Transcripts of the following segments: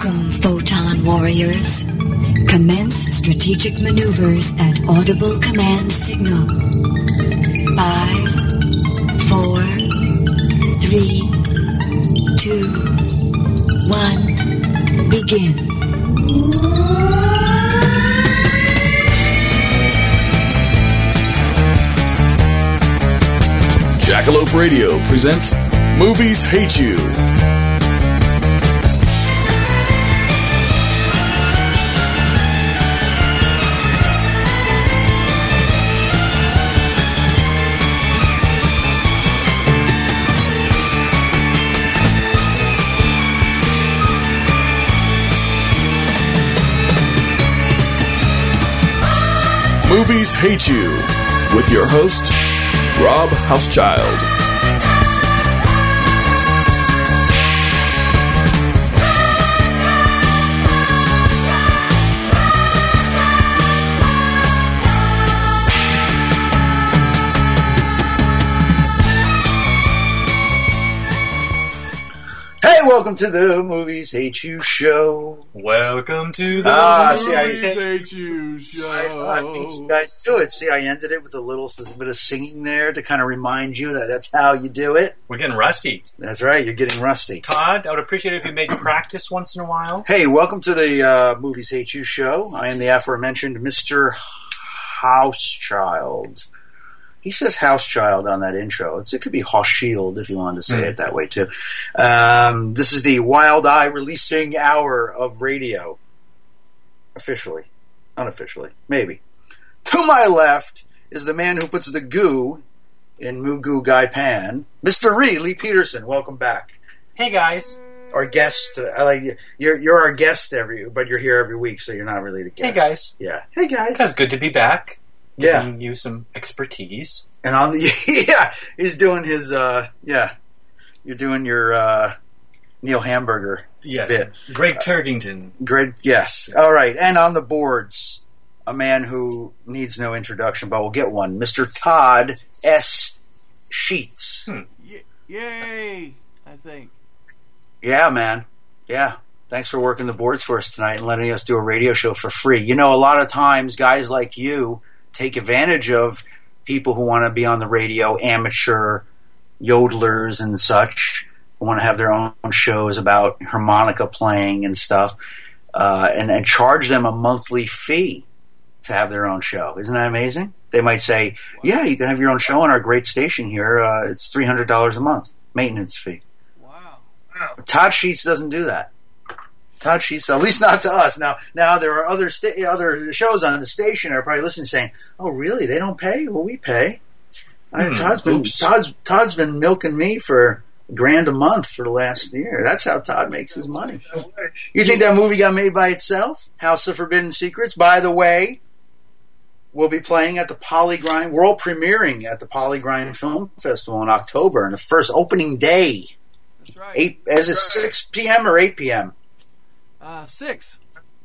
Welcome, Photon Warriors. Commence strategic maneuvers at audible command signal. 5, 4, 3, 2, 1, begin. Jackalope Radio presents Movies Hate You. Movies Hate You, with your host, Rob Housechild. Welcome to the Movies Hate You show. Welcome to the Movies Hate You show. I beat you guys to it. See, I ended it with a bit of singing there to kind of remind you that that's how you do it. We're getting rusty. That's right, you're getting rusty. Todd, I would appreciate it if you made practice once in a while. Hey, welcome to the Movies Hate You show. I am the aforementioned Mr. Housechild. He says Housechild on that intro. It could be Hauschild if you wanted to say it that way too. This is the Wild Eye releasing hour of radio. Officially. Unofficially. Maybe. To my left is the man who puts the goo in Moo Goo Gai Pan, Mr. Lee Peterson. Welcome back. Hey guys. Our guest. You're our guest but you're here every week, so you're not really the guest. Hey guys. Yeah. Hey guys. It's good to be back. Yeah, giving you some expertise. And on the he's doing his you're doing your Neil Hamburger bit. Greg Turkington. Yes. All right. And on the boards, a man who needs no introduction, but we'll get one, Mr. Todd S. Sheets. Yay! I think. Yeah, man. Yeah. Thanks for working the boards for us tonight and letting us do a radio show for free. You know, a lot of times guys like you take advantage of people who want to be on the radio, amateur yodelers and such, who want to have their own shows about harmonica playing and stuff, and charge them a monthly fee to have their own show. Isn't that amazing? They might say, yeah, you can have your own show on our great station here. It's $300 a month, maintenance fee. Wow. Todd Sheets doesn't do that. Todd Sheets, at least not to us. Now there are other shows on the station that are probably listening, saying, "Oh, really? They don't pay? Well, we pay." Todd's been milking me for $1,000 a month for the last year. That's how Todd makes his money. You think that movie got made by itself? House of Forbidden Secrets. By the way, we'll be playing at the Polygrind, world premiering at the Polygrind Film Festival in October, and the first opening day. That's right. Is it 6 p.m. or 8 p.m.? 6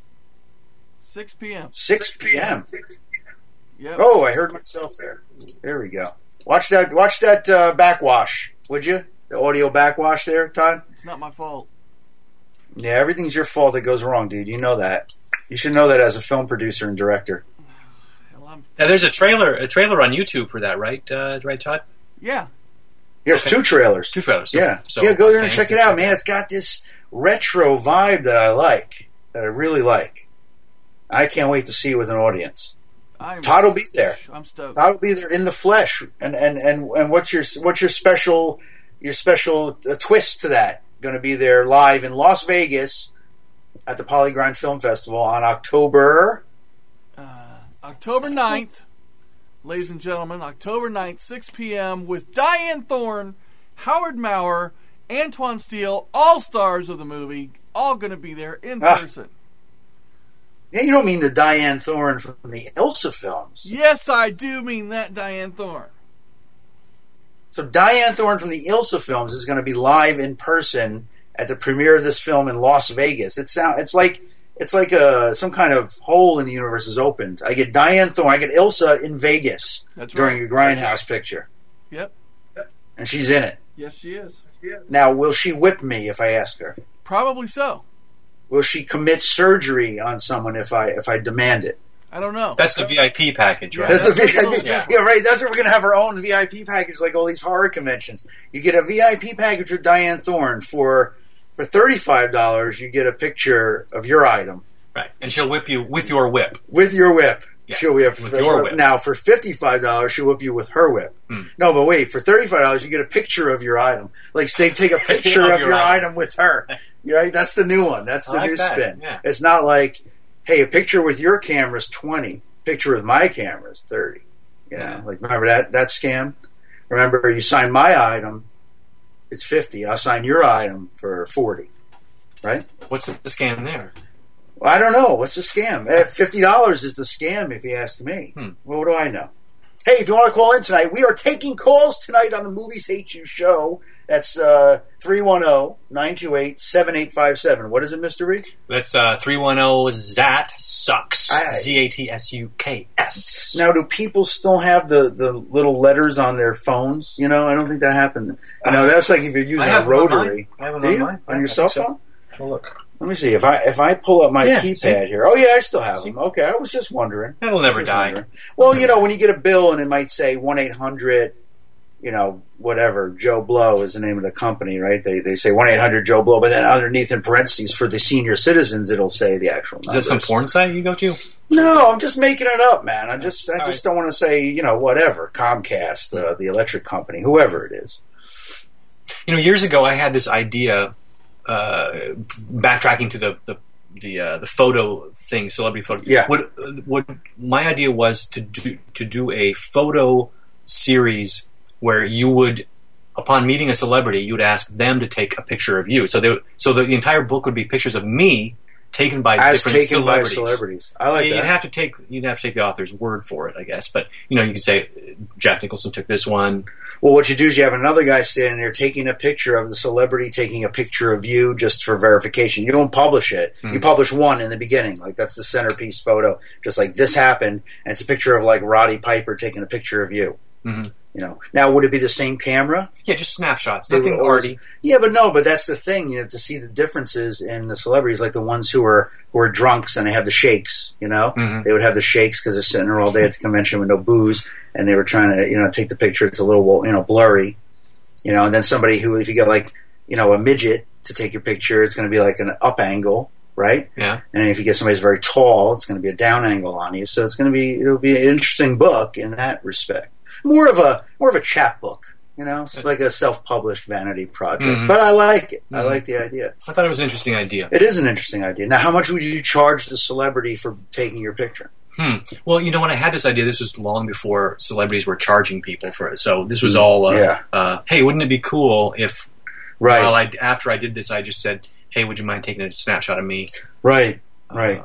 p.m. 6 p.m. Yep. Oh, I heard myself there. There we go. Watch that backwash, would you? The audio backwash there, Todd? It's not my fault. Yeah, everything's your fault that goes wrong, dude. You know that. You should know that as a film producer and director. Now, there's a trailer on YouTube for that, right? Right, Todd? Yeah. There's two trailers. Yeah. So go there and check it out, man. It's got this retro vibe that I like, that I really like. I can't wait to see it with an audience. Todd will be there. I'm stoked. Todd will be there in the flesh. And what's your special twist to that? Going to be there live in Las Vegas at the Polygrind Film Festival on October 9th. Ladies and gentlemen, October 9th, 6 p.m. with Diane Thorne, Howard Maurer, Antoine Steele, all stars of the movie, all going to be there in person. Yeah, you don't mean the Diane Thorne from the Ilsa films. Yes, I do mean that Diane Thorne. So Diane Thorne from the Ilsa films is going to be live in person at the premiere of this film in Las Vegas. It's like some kind of hole in the universe is opened. I get Diane Thorne, I get Ilsa in Vegas during a Grindhouse picture. Yep. And she's in it. Yes, she is. Now, will she whip me if I ask her? Probably so. Will she commit surgery on someone if I demand it? I don't know. That's the VIP package, right? That's a VIP. That's- Yeah, right. That's what we're gonna have our own VIP package, like all these horror conventions. You get a VIP package with Diane Thorne for $35. You get a picture of your item Right. And she'll whip you with your whip. with your whip. Yeah, She'll whip with your whip. Now for $55, she'll whip you with her whip. No, but wait, for $35, you get a picture of your item. Like they take a picture of your item with her. Right? That's the new one. That's the I like new that, spin. yeah. It's not like, hey, a picture with your camera is $20. Picture with my camera is $30. You know, Yeah. like remember that scam? Remember, you sign my item, it's $50. I'll sign your item for $40. Right? What's the scam there? Well, I don't know. What's the scam? $50 is the scam, if you ask me. Well, what do I know? Hey, if you want to call in tonight, we are taking calls tonight on the Movies Hate You show. That's 310-928-7857. What is it, Mr. Reed? That's 310-ZAT sucks. Aye. ZATSUKS. Now, do people still have the little letters on their phones? You know, I don't think that happened. You know, that's like if you're using a rotary. I have them Do on you? mine. On your cell phone? Well, look. Let me see. If I pull up my Yeah, keypad see? here. Oh, yeah, I still have them. Okay, I was just wondering. That'll never Just die. wondering. Well, you know, when you get a bill and it might say 1-800, you know, whatever, Joe Blow is the name of the company, right? They say 1-800 Joe Blow, but then underneath in parentheses for the senior citizens, it'll say the actual Is numbers. that some porn site you go to? No, I'm just making it up, man. I just right. don't want to say, you know, whatever, Comcast, the electric company, whoever it is. You know, years ago I had this idea, backtracking to the photo thing, celebrity photo. Yeah. What my idea was to do a photo series where you would, upon meeting a celebrity, you would ask them to take a picture of you. So the entire book would be pictures of me taken by different celebrities. I like that. You'd have to take the author's word for it, I guess. But you know, you could say Jack Nicholson took this one. Well, what you do is you have another guy standing there taking a picture of the celebrity, taking a picture of you just for verification. You don't publish it. You publish one in the beginning. Like, that's the centerpiece photo. Just like, this happened, and it's a picture of, like, Roddy Piper taking a picture of you. Mm-hmm. You know. Now, would it be the same camera? Yeah, just snapshots. They Nothing would always- arty. Yeah, but that's the thing. You know, to see the differences in the celebrities, like the ones who are drunks and they have the shakes. You know, they would have the shakes because they're sitting there all day at the convention with no booze, and they were trying to, you know, take the picture. It's a little, you know, blurry. You know, and then somebody who, if you get like, you know, a midget to take your picture, it's going to be like an up angle, right? Yeah. And if you get somebody who's very tall, it's going to be a down angle on you. So it'll be an interesting book in that respect. More of a chapbook, you know, it's like a self-published vanity project. But I like it. I like the idea. I thought it was an interesting idea. It is an interesting idea. Now, how much would you charge the celebrity for taking your picture? Well, you know, when I had this idea, this was long before celebrities were charging people for it. So this was all, hey, wouldn't it be cool if, Right. after I did this, I just said, hey, would you mind taking a snapshot of me? Right. I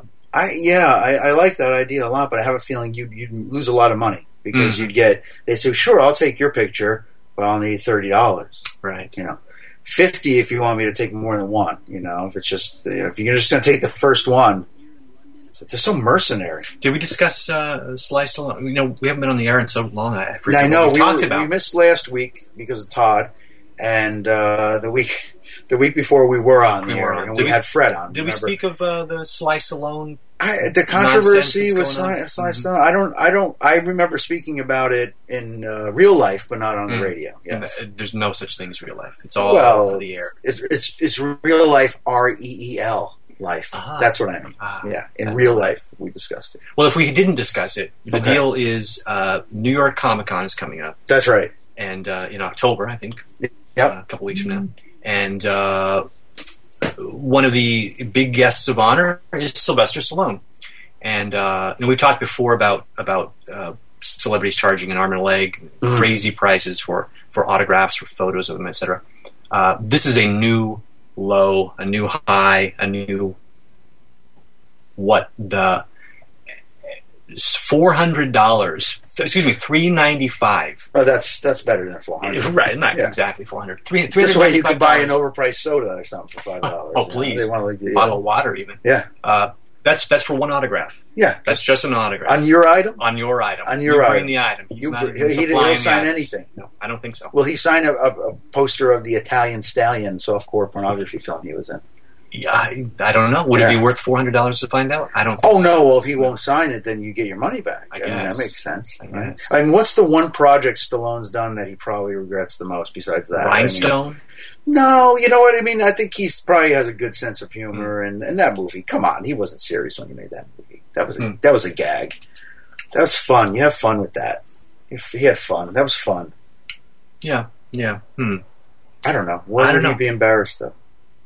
like that idea a lot, but I have a feeling you'd lose a lot of money because they say, sure, I'll take your picture, but I'll need $30. Right. You know, $50 if you want me to take more than one. You know, if it's just, you know, if you're just going to take the first one, it's just so mercenary. Did we discuss Sly Stallone? You know, we haven't been on the air in so long. I forget I know what we talked about. We missed last week because of Todd, and the week before we were on the air, and we had Fred on. Did we speak of the Sly Stallone? The controversy with nonsense Sly Stallone. I remember speaking about it in real life, but not on the radio. Yes. There's no such thing as real life. It's all over the air. It's real life. REEL life. That's what I mean. Yeah, in real life, we discussed it. Well, if we didn't discuss it, the deal is New York Comic Con is coming up. That's right. And in October, I think. Yep. A couple weeks from now. And one of the big guests of honor is Sylvester Stallone. And we've talked before about celebrities charging an arm and a leg, crazy prices for autographs, for photos of them, etc. This is a new low, a new high, a new $400. Excuse me, $395. Oh, that's better than $400. Right, not exactly $400. This way you could buy an overpriced soda or something for $5. Oh, please! They want to bottle of water, even. Yeah. That's for one autograph. Yeah. That's just an autograph. On your item? On your item. On your you item. bring the item. He'll sign anything. No, I don't think so. Will he sign a poster of the Italian Stallion softcore pornography film he was in? Yeah, I don't know. Would it be worth $400 to find out? I don't think Oh, no. Well, if he won't sign it, then you get your money back. I mean, that guess. makes sense. I Right? guess. I mean, what's the one project Stallone's done that he probably regrets the most besides that? Rhinestone? No, you know what I mean? I think he probably has a good sense of humor. And that movie, come on, he wasn't serious when he made that movie. That was a gag. That was fun. You have fun with that. He had fun. That was fun. Yeah. I don't know. Why would he be embarrassed, though?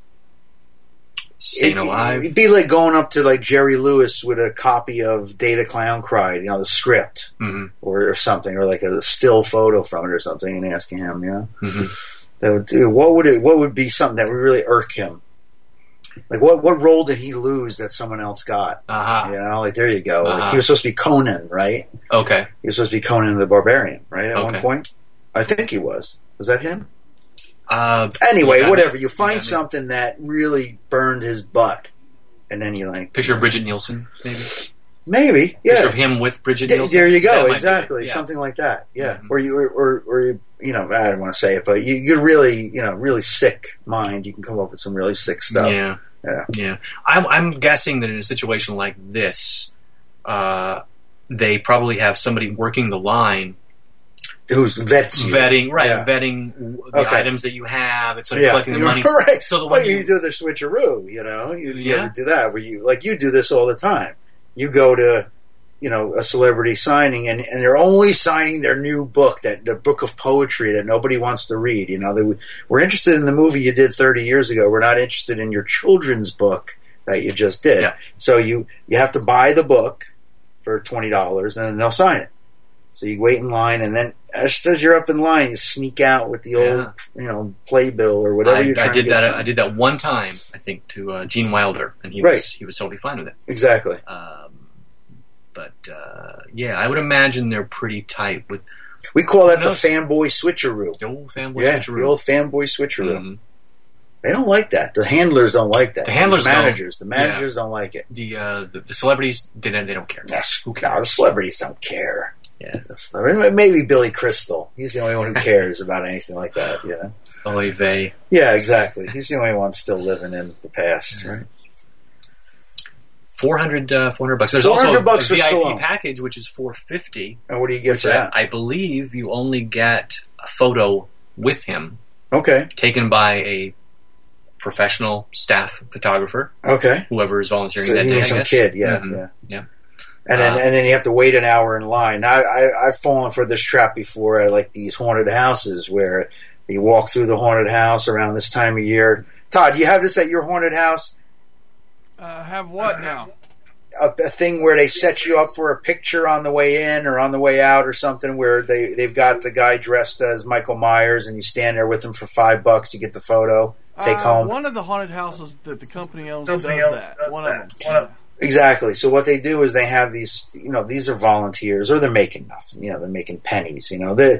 Staying alive. It'd be like going up to like Jerry Lewis with a copy of Data Clown Cried, the script, or something, or like a still photo from it or something, and asking him, that would do. What would be something that would really irk him? Like what role did he lose that someone else got? Like there you go. Like he was supposed to be Conan, right? Okay. He was supposed to be Conan the Barbarian, right? At one point, I think he was. Was that him? Anyway, whatever. You find something that really burned his butt, and then you like picture of Bridget Nielsen, maybe. Maybe, yeah. Picture of him with Bridget Nielsen. There you go, exactly, something like that. Yeah, or you, I don't want to say it, but you're really, really sick mind. You can come up with some really sick stuff. Yeah. I'm guessing that in a situation like this, they probably have somebody working the line. Who's vets you. Vetting the items that you have, and sort of collecting the money. Right. So you do the switcheroo, you ever do that where you do this all the time. You go to, a celebrity signing, and they're only signing their new book, their book of poetry that nobody wants to read. We're interested in the movie you did 30 years ago. We're not interested in your children's book that you just did. Yeah. So you have to buy the book for $20, and then they'll sign it. So you wait in line, and then as you're up in line, you sneak out with the old, playbill or whatever you're trying to get. I did that one time, I think, to Gene Wilder, and he was totally fine with it. Exactly. I would imagine they're pretty tight with. We call that the fanboy switcheroo. The old fanboy switcheroo. The old fanboy switcheroo. Mm-hmm. They don't like that. The handlers don't like that. The handlers, the managers don't like it. The celebrities, they don't care. Yes, who cares? No, the celebrities don't care. Yes. Maybe Billy Crystal. He's the only one who cares about anything like that. Oy vey. Yeah, exactly. He's the only one still living in the past, right? $400. There's $400 also a for VIP Stallone. package, which is $450. And what do you get for that? I believe you only get a photo with him. Okay. Taken by a professional staff photographer. Okay. Whoever is volunteering so that day. Some kid, yeah. And then you have to wait an hour in line. I've fallen for this trap before at like these haunted houses where you walk through the haunted house around this time of year. Todd, do you have this at your haunted house? Have what now? A thing where they set you up for a picture on the way in or on the way out or something where they've got the guy dressed as Michael Myers and you stand there with him for $5, you get the photo, take home. One of the haunted houses that the company owns does that. One of them. Exactly. So what they do is they have these, these are volunteers, or they're making nothing. They're making pennies.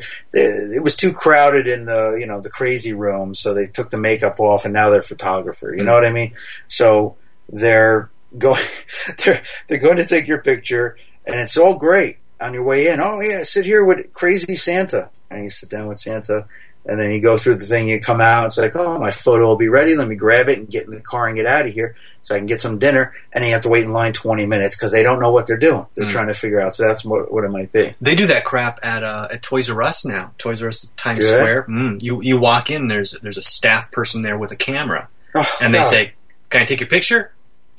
It was too crowded in the, the crazy room, so they took the makeup off, and now they're photographer. You know what I mean? So they're going, they're going to take your picture, and it's all great on your way in. Oh yeah, sit here with crazy Santa, and you sit down with Santa. And then you go through the thing, you come out, it's like, oh, my photo will be ready. Let me grab it and get in the car and get out of here so I can get some dinner. And then you have to wait in line 20 minutes because they don't know what they're doing. They're trying to figure out. So that's what it might be. They do that crap at Toys R Us now. Toys R Us at Times Square. You walk in, there's a staff person there with a camera. And they say, can I take your picture?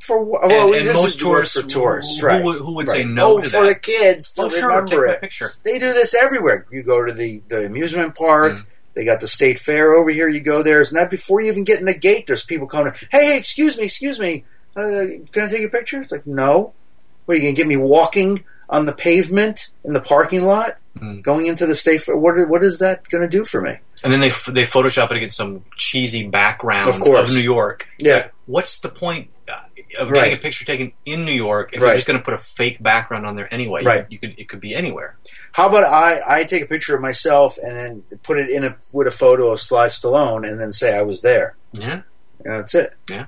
And most tourists, for tourists, right? Who would say no to that? For the kids to remember take my it. Picture. They do this everywhere. You go to the amusement park. They got the state fair over here. You go there. It's not before you even get in the gate. There's people coming. Hey, excuse me. Can I take a picture? It's like, no. What, are you going to get me walking on the pavement in the parking lot? Going into the state fair? What is that going to do for me? And then they Photoshop it against some cheesy background of New York. Yeah. Like, what's the point of getting a picture taken in New York if you're just going to put a fake background on there anyway? Right. It could be anywhere. How about I take a picture of myself and then put it with a photo of Sly Stallone and then say I was there? Yeah. That's it. Yeah.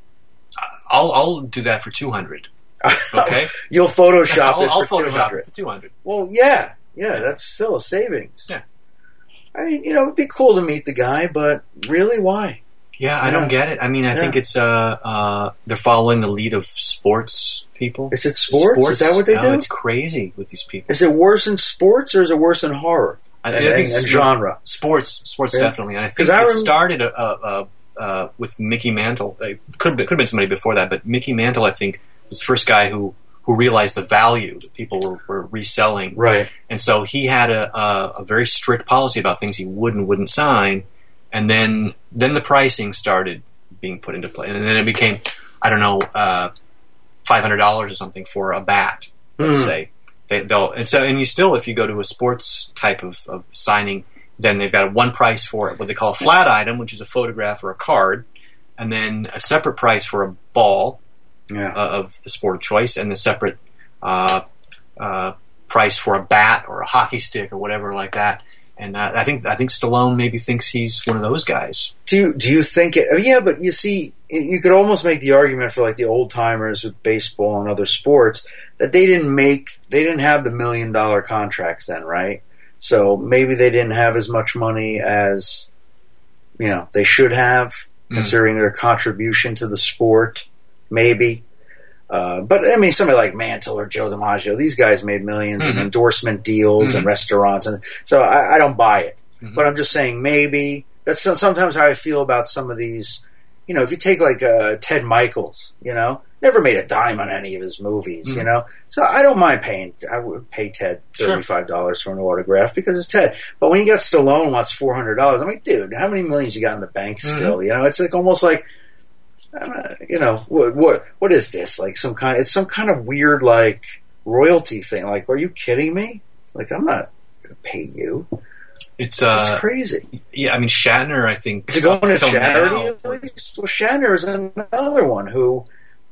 I'll do that for $200. Okay. You'll Photoshop I'll it for Photoshop $200. it for $200. Well, yeah, that's still a savings. Yeah. I mean, it'd be cool to meet the guy, but really, why? Yeah, I don't get it. I mean, I think it's they're following the lead of sports people. Is it sports? Is that what they do? It's crazy with these people. Is it worse in sports or is it worse in horror? I think and genre. Sports definitely. And I think it started with Mickey Mantle. It could have been somebody before that, but Mickey Mantle, I think, was the first guy who realized the value that people were reselling. Right. And so he had a very strict policy about things he would and wouldn't sign. And then the pricing started being put into play. And then it became, I don't know, $500 or something for a bat, let's say. And you still, if you go to a sports type of signing, then they've got one price for what they call a flat item, which is a photograph or a card, and then a separate price for a ball of the sport of choice, and a separate price for a bat or a hockey stick or whatever like that. And I think Stallone maybe thinks he's one of those guys. Do you think it? Yeah, but you see, you could almost make the argument for like the old timers with baseball and other sports that they didn't have the $1 million contracts then, right? So maybe they didn't have as much money as they should have, considering their contribution to the sport. Maybe. But I mean, somebody like Mantle or Joe DiMaggio, these guys made millions in endorsement deals and restaurants, and so I don't buy it. But I'm just saying, maybe that's sometimes how I feel about some of these. If you take like Ted Michaels, never made a dime on any of his movies, So I don't mind paying. I would pay Ted $35 for an autograph because it's Ted. But when you got Stallone wants $400, I'm like, dude, how many millions you got in the bank still? It's like almost like. What is this? Like it's some kind of weird like royalty thing. Like, are you kidding me? Like, I'm not going to pay you. It's crazy. Yeah, I mean Shatner. I think is it going to charity? At least? Well, Shatner is another one who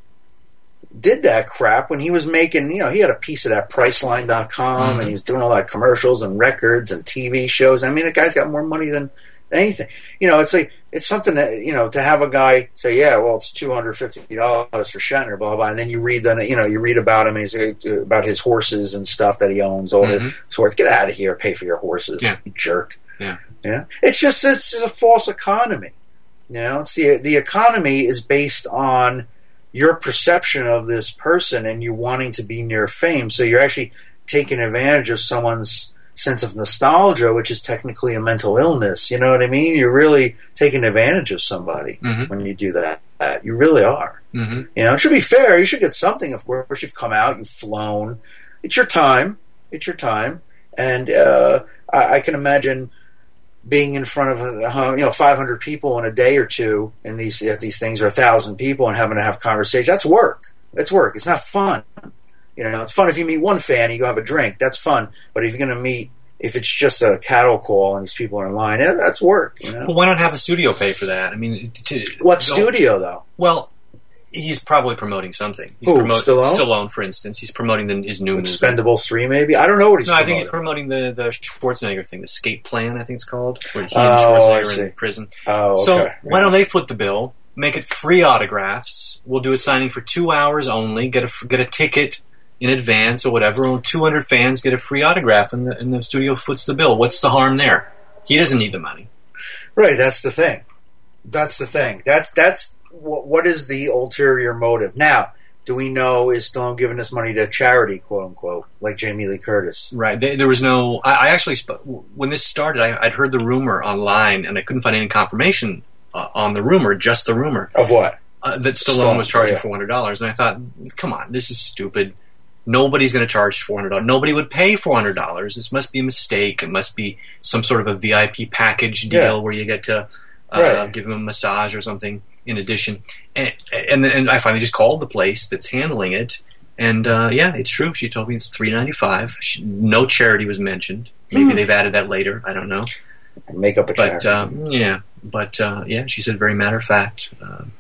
did that crap when he was making. He had a piece of that Priceline.com, and he was doing all that commercials and records and TV shows. I mean, the guy's got more money than anything. It's like. It's something that, to have a guy say, yeah, well, it's $250 for Shatner, blah, blah, and then you read you read about him, about his horses and stuff that he owns, all his horses. Get out of here, pay for your horses, you jerk. Yeah. It's a false economy. It's the economy is based on your perception of this person and you wanting to be near fame. So you're actually taking advantage of someone's sense of nostalgia, which is technically a mental illness. You know what I mean? You're really taking advantage of somebody when you do that. You really are. It should be fair. You should get something. Of course, you've come out, you've flown. It's your time. And I can imagine being in front of 500 people in a day or two at these things, or 1,000 people, and having to have conversations. That's work. It's not fun. It's fun if you meet one fan, you go have a drink. That's fun. But if you're going to meet, if it's just a cattle call and these people are in line, that's work. Well, why not have the studio pay for that? I mean, studio though? Well, he's probably promoting something. Stallone, for instance. He's promoting his new movie. Expendables 3, maybe? I don't know what he's promoting. I think he's promoting the Schwarzenegger thing, the Escape Plan, I think it's called, where he and Schwarzenegger are in prison. Oh, okay. So why don't they foot the bill, make it free autographs, we'll do a signing for 2 hours only, get a ticket in advance or whatever, and 200 fans get a free autograph, and the studio foots the bill. What's the harm there? He doesn't need the money. Right, that's the thing. That's what is the ulterior motive? Now, do we know, is Stallone giving this money to charity, quote unquote, like Jamie Lee Curtis? Right. There was no. I actually, when this started, I'd heard the rumor online, and I couldn't find any confirmation on the rumor, just the rumor of what that Stallone was charging $400, and I thought, come on, this is stupid. Nobody's going to charge $400. Nobody would pay $400. This must be a mistake. It must be some sort of a VIP package deal where you get to give them a massage or something in addition. And I finally just called the place that's handling it. And it's true. She told me it's $395. No charity was mentioned. Maybe they've added that later. I don't know. Make up a charity. She said very matter of fact,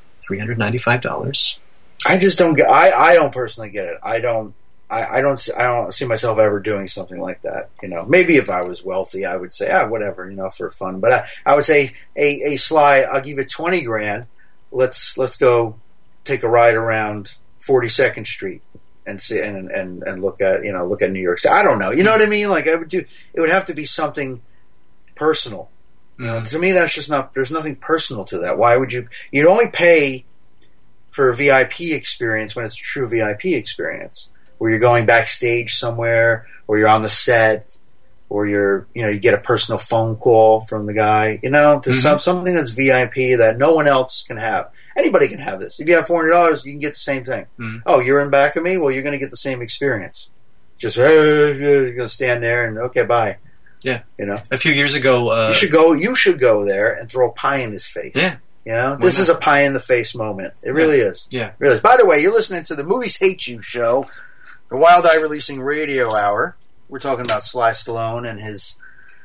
$395. I just don't get. I don't personally get it. I don't see myself ever doing something like that. Maybe if I was wealthy, I would say, whatever, for fun. But I would say, a Sly, I'll give you $20,000. Let's go take a ride around 42nd Street and see and look at New York City. I don't know. You know what I mean? Like it would have to be something personal. You know, to me, that's just not. There's nothing personal to that. Why would you? You'd only pay for a VIP experience when it's a true VIP experience, where you're going backstage somewhere, or you're on the set, or you get a personal phone call from the guy. You know, to something that's VIP that no one else can have. Anybody can have this. If you have $400, you can get the same thing. Oh, you're in back of me? Well, you're going to get the same experience. Just you're going to stand there and okay, bye. Yeah, you know. A few years ago, you should go there and throw a pie in his face. Yeah, you know, this is a pie in the face moment. It really is. Yeah, it really is. By the way, you're listening to the Movies Hate You show, the Wild Eye Releasing Radio Hour. We're talking about Sly Stallone and his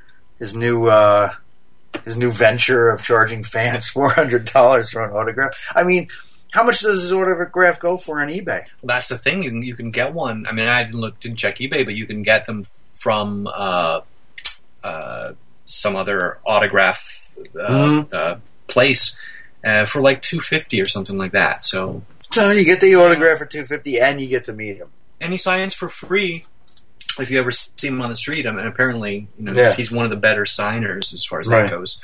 new venture of charging fans $400 for an autograph. I mean, how much does his autograph go for on eBay? That's the thing. You can get one. I mean, I didn't check eBay, but you can get them from some other autograph place for like $250 or something like that. So you get the autograph for $250 and you get to meet him. And he signs for free if you ever see him on the street. I mean, apparently, he's one of the better signers as far as that goes.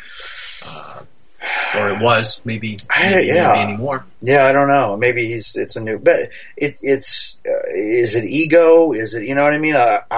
Or it was maybe anymore. Yeah, I don't know. Maybe it's a new. But it's is it ego? Is it, you know what I mean?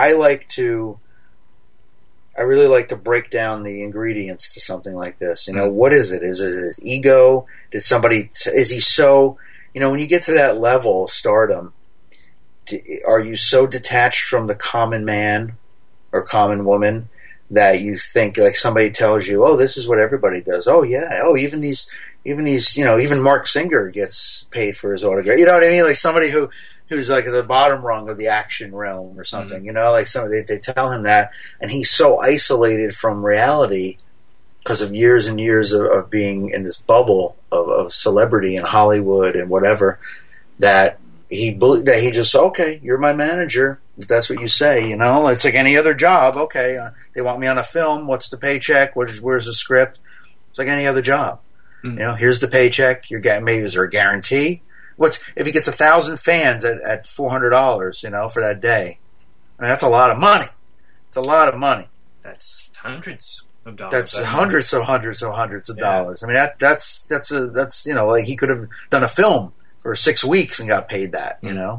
I really like to break down the ingredients to something like this. You know, what is it? Is it his ego? Is he so, when you get to that level of stardom, are you so detached from the common man or common woman that you think, like, somebody tells you, oh, this is what everybody does. Oh, yeah. Oh, even these, even Mark Singer gets paid for his autograph. You know what I mean? Like somebody who's like at the bottom rung of the action realm or something, like somebody, they tell him that, and he's so isolated from reality because of years and years of being in this bubble of celebrity in Hollywood and whatever, that he just, okay, you're my manager. If that's what you say, it's like any other job. Okay, they want me on a film. What's the paycheck? Where's the script? It's like any other job. Here's the paycheck. You're getting, maybe is there a guarantee? If he gets 1,000 fans at $400, for that day? I mean, that's a lot of money. It's a lot of money. That's hundreds of dollars. That's hundreds of dollars. I mean, that's like he could have done a film for 6 weeks and got paid that.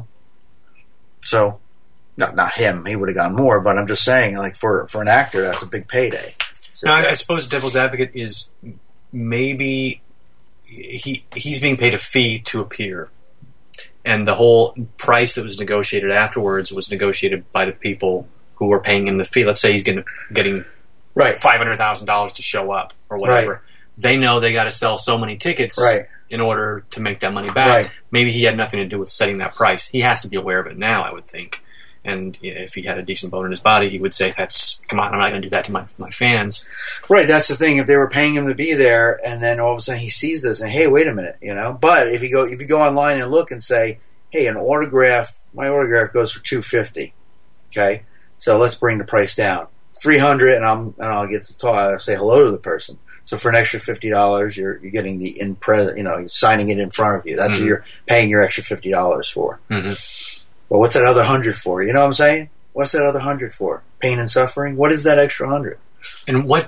So. Not him. He would have gotten more, but I'm just saying, like, for an actor, that's a big payday. So, now, I suppose devil's advocate is maybe he's being paid a fee to appear, and the whole price that was negotiated afterwards was negotiated by the people who were paying him the fee. Let's say he's getting $500,000 to show up or whatever. Right. They know they got to sell so many tickets in order to make that money back. Right. Maybe he had nothing to do with setting that price. He has to be aware of it now, I would think. And if he had a decent bone in his body, he would say, come on, I'm not going to do that to my fans. Right, that's the thing. If they were paying him to be there, and then all of a sudden he sees this, and hey, wait a minute, But if you go online and look and say, hey, my autograph goes for $250. Okay, so let's bring the price down, $300, and I'll get to talk. I'll say hello to the person. So for an extra $50, you're getting the you're signing it in front of you. That's what you're paying your extra $50 for. Mm-hmm. Well, what's that other 100 for? You know what I'm saying? What's that other 100 for? Pain and suffering? What is that extra 100? And what,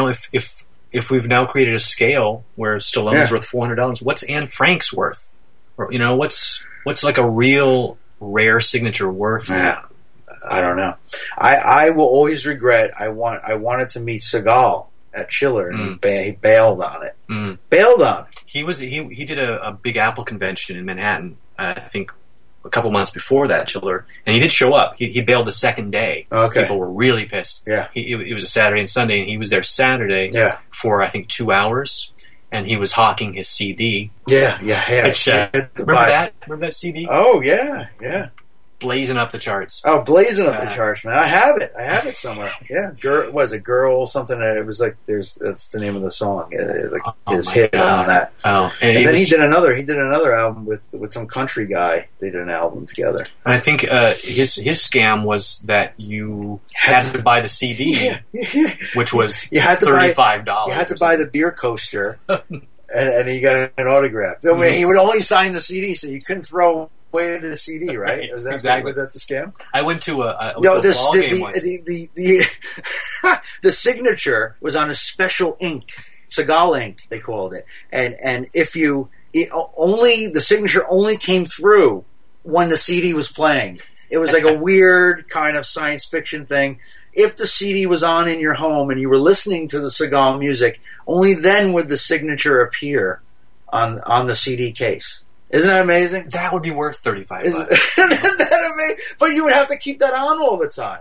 if we've now created a scale where Stallone is worth $400, what's Anne Frank's worth? Or, what's like a real rare signature worth? Yeah. I don't know. I will always regret. I wanted to meet Seagal at Chiller, and he bailed on it. Bailed on it. He did a Big Apple convention in Manhattan, I think, a couple months before that, Chiller, and he did show up. He bailed the second day. Okay. People were really pissed. Yeah. It was a Saturday and Sunday, and he was there Saturday for, I think, 2 hours, and he was hawking his CD. Yeah. Which, remember that CD? Oh, yeah. Blazing up the charts. Oh, blazing up the charts, man. I have it somewhere. Yeah. Was it Girl, something that it was like, that's the name of the song. His hit on that. Oh. And then he did another album with some country guy. They did an album together. And I think his scam was that you had to buy the CD, which was $35. You had to buy the beer coaster, and you got an autograph. I mean, he would only sign the CD, so you couldn't throw away the CD, right? Was that exactly. Was that the scam? I went to a ball game once. the signature was on a special ink, Seagal ink, they called it. And if you the signature only came through when the CD was playing. It was like a weird kind of science fiction thing. If the CD was on in your home and you were listening to the Seagal music, only then would the signature appear on the CD case. Isn't that amazing? That would be worth $35. Isn't that amazing? But you would have to keep that on all the time.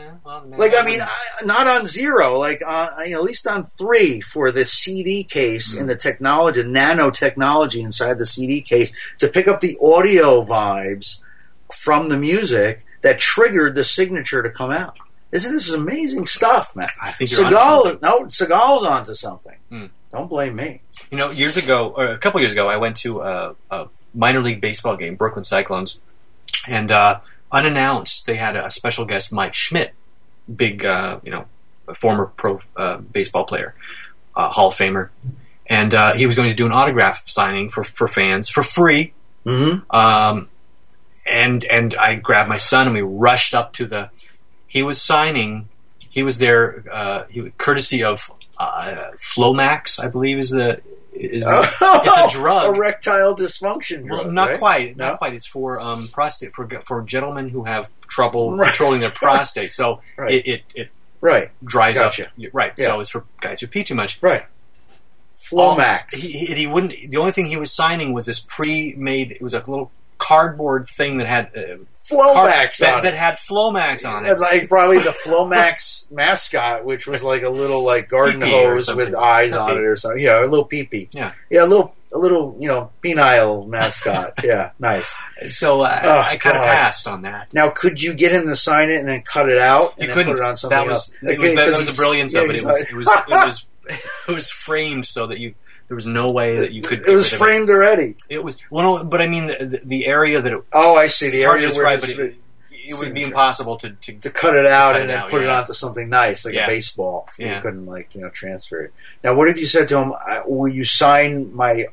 Not on 0, at least on 3 for the CD case and the technology, nanotechnology inside the CD case to pick up the audio vibes from the music that triggered the signature to come out. Isn't this amazing stuff, man? I think Seagal's onto something. Don't blame me. A couple years ago, I went to a minor league baseball game, Brooklyn Cyclones, and unannounced, they had a special guest, Mike Schmidt, big, a former pro baseball player, Hall of Famer, and he was going to do an autograph signing for fans for free. Mm-hmm. And I grabbed my son and we rushed up to he was signing. He was there, courtesy of Flomax, I believe is it's a drug. Erectile dysfunction drug. Well, not right? quite. No? Not quite. It's for prostate for gentlemen who have trouble controlling their prostate. So it dries up. Right. Yeah. So it's for guys who pee too much. Right. Flomax. He wouldn't. The only thing he was signing was this pre-made. It was a little cardboard thing that had Flomax on it. That had Flomax on it. Like probably the Flomax mascot, which was like a little garden hose with eyes on it or something. Yeah, a little pee-pee. Yeah, a little penile mascot. Yeah, nice. So I kind of passed on that. Now, could you get him to sign it and then cut it out and then put it on something else? That was the brilliance of it. It was framed so that there was no way that you could. It was framed already. It was but I mean the area that. I see the area where it would be impossible to cut it out and then put it onto something nice like a baseball. Yeah. You couldn't transfer it. Now, what if you said to him, "Will you sign my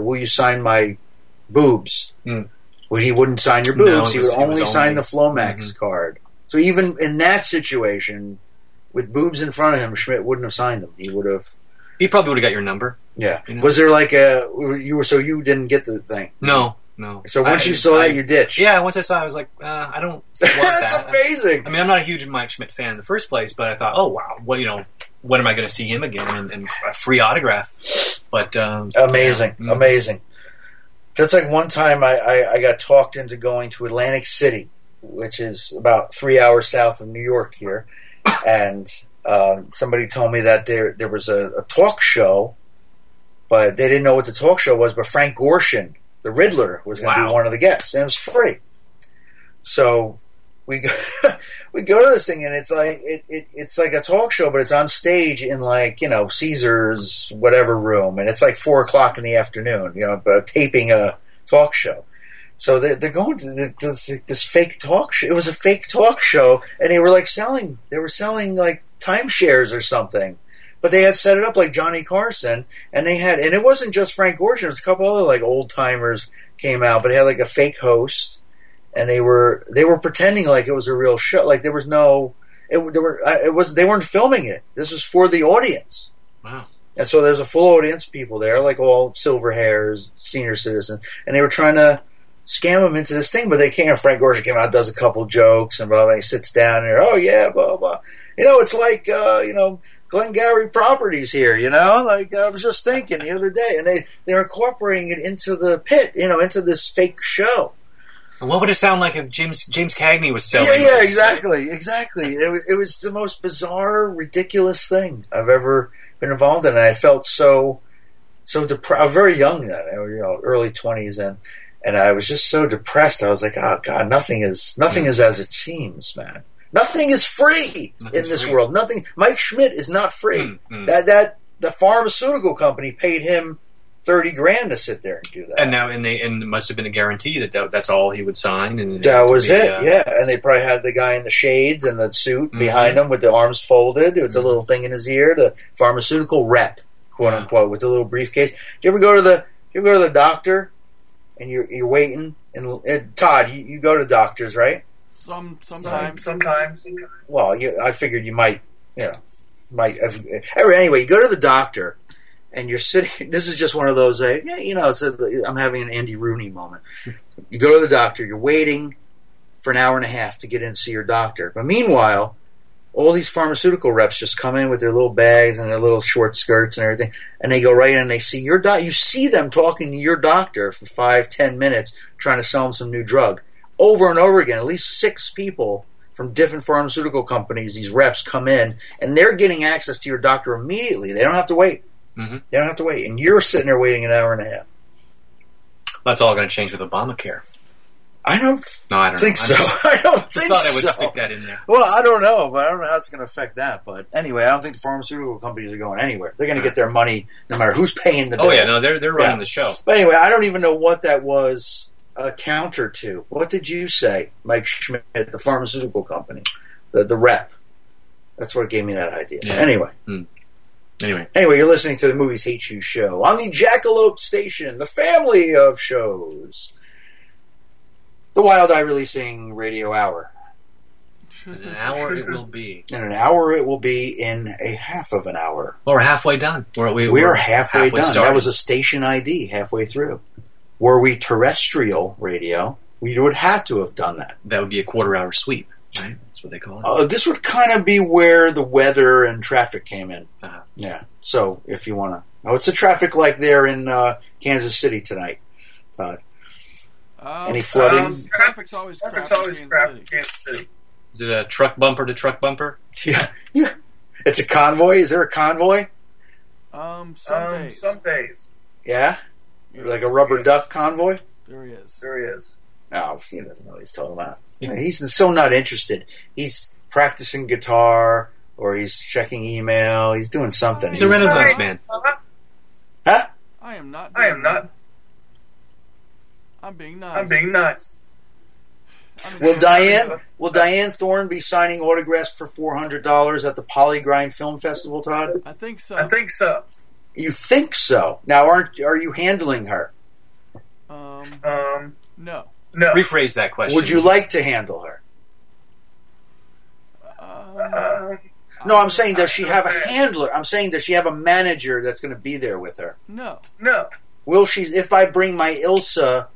boobs?" Well, he wouldn't sign your boobs. No, he would only sign the Flomax card. So even in that situation, with boobs in front of him, Schmidt wouldn't have signed them. He would have. He probably would have got your number. Yeah. Was there you didn't get the thing? No. So once you saw that, you ditched. Yeah, once I saw it, I was like, I don't want That's amazing. I mean, I'm not a huge Mike Schmidt fan in the first place, but I thought, oh, wow, when am I going to see him again and a free autograph? But Amazing. That's like one time I got talked into going to Atlantic City, which is about 3 hours south of New York here, and somebody told me that there was a talk show, but they didn't know what the talk show was. But Frank Gorshin, the Riddler, was going to be one of the guests, and it was free. So we go to this thing, and it's like it's like a talk show, but it's on stage in Caesar's whatever room, and it's like 4:00 in the afternoon, taping a talk show. So they're going to this fake talk show. It was a fake talk show, and they were selling timeshares or something. But they had set it up like Johnny Carson, and it wasn't just Frank Gorshin. It was a couple other old timers came out, but it had a fake host, and they were pretending like it was a real show. Like there was they weren't filming it. This was for the audience. Wow. And so there's a full audience of people there, all silver hairs, senior citizens, and they were trying to scam them into this thing, but they can't. Frank Gorshin came out, does a couple jokes, and blah, blah, he sits down and blah, blah. It's like Glengarry Properties here, I was just thinking the other day, and they're incorporating it into the pit, into this fake show. And what would it sound like if James Cagney was selling? Yeah, exactly. It was the most bizarre, ridiculous thing I've ever been involved in, and I felt so depressed. I was very young then, early 20s, and I was just so depressed. I was like, oh God, nothing is as it seems, man. Nothing is free in this world. Nothing. Mike Schmidt is not free. That the pharmaceutical company paid him $30,000 to sit there and do that. And now, and it must have been a guarantee that that's all he would sign. And that was it. Yeah, and they probably had the guy in the shades and the suit behind him with the arms folded, with the little thing in his ear, the pharmaceutical rep, quote unquote, with the little briefcase. Do you ever go to the doctor and you're waiting? And Todd, you go to doctors, right? Sometimes. Well, I figured you might, Anyway, you go to the doctor, and you're sitting. This is just one of those, I'm having an Andy Rooney moment. You go to the doctor, you're waiting for an hour and a half to get in and see your doctor. But meanwhile, all these pharmaceutical reps just come in with their little bags and their little short skirts and everything, and they go right in and they see your doctor. You see them talking to your doctor for 5-10 minutes, trying to sell him some new drug. Over and over again, at least 6 people from different pharmaceutical companies, these reps come in, and they're getting access to your doctor immediately. They don't have to wait. Mm-hmm. They don't have to wait. And you're sitting there waiting an hour and a half. That's all going to change with Obamacare. I don't think so. I don't think so. I thought I would stick that in there. Well, I don't know, but I don't know how it's going to affect that. But anyway, I don't think the pharmaceutical companies are going anywhere. They're going to get their money no matter who's paying the bill. Oh, yeah, no, they're running the show. But anyway, I don't even know what that was a counter to. What did you say, Mike Schmidt, the pharmaceutical company, the rep? That's what gave me that idea. Yeah. Anyway. Anyway, you're listening to the Movies Hate You show on the Jackalope Station, the family of shows. The Wild Eye Releasing Radio Hour. in an hour it will be. In an hour it will be in a half of an hour. Well, we're halfway done. We're halfway done. Started. That was a station ID halfway through. Were we terrestrial radio, we would have to have done that. That would be a quarter-hour sweep, right? That's what they call it. This would kind of be where the weather and traffic came in. Uh-huh. Yeah. So if you want to... what's the traffic like there in Kansas City tonight, Todd? Any flooding? Traffic's always crap in Kansas City. Is it a truck bumper to truck bumper? Yeah. It's a convoy? Is there a convoy? Some days. Yeah? Like a rubber duck convoy? There he is. Oh, he doesn't know what he's talking about. He's so not interested. He's practicing guitar, or he's checking email. He's doing something. He's a Renaissance man. Huh? I am not. I'm being nice. Will Diane Thorne be signing autographs for $400 at the Polygrind Film Festival, Todd? I think so. You think so? Now, are you handling her? No. Rephrase that question. Would you like to handle her? No, I'm saying, does she have a handler? I'm saying, does she have a manager that's going to be there with her? No. Will she? If I bring my Ilsa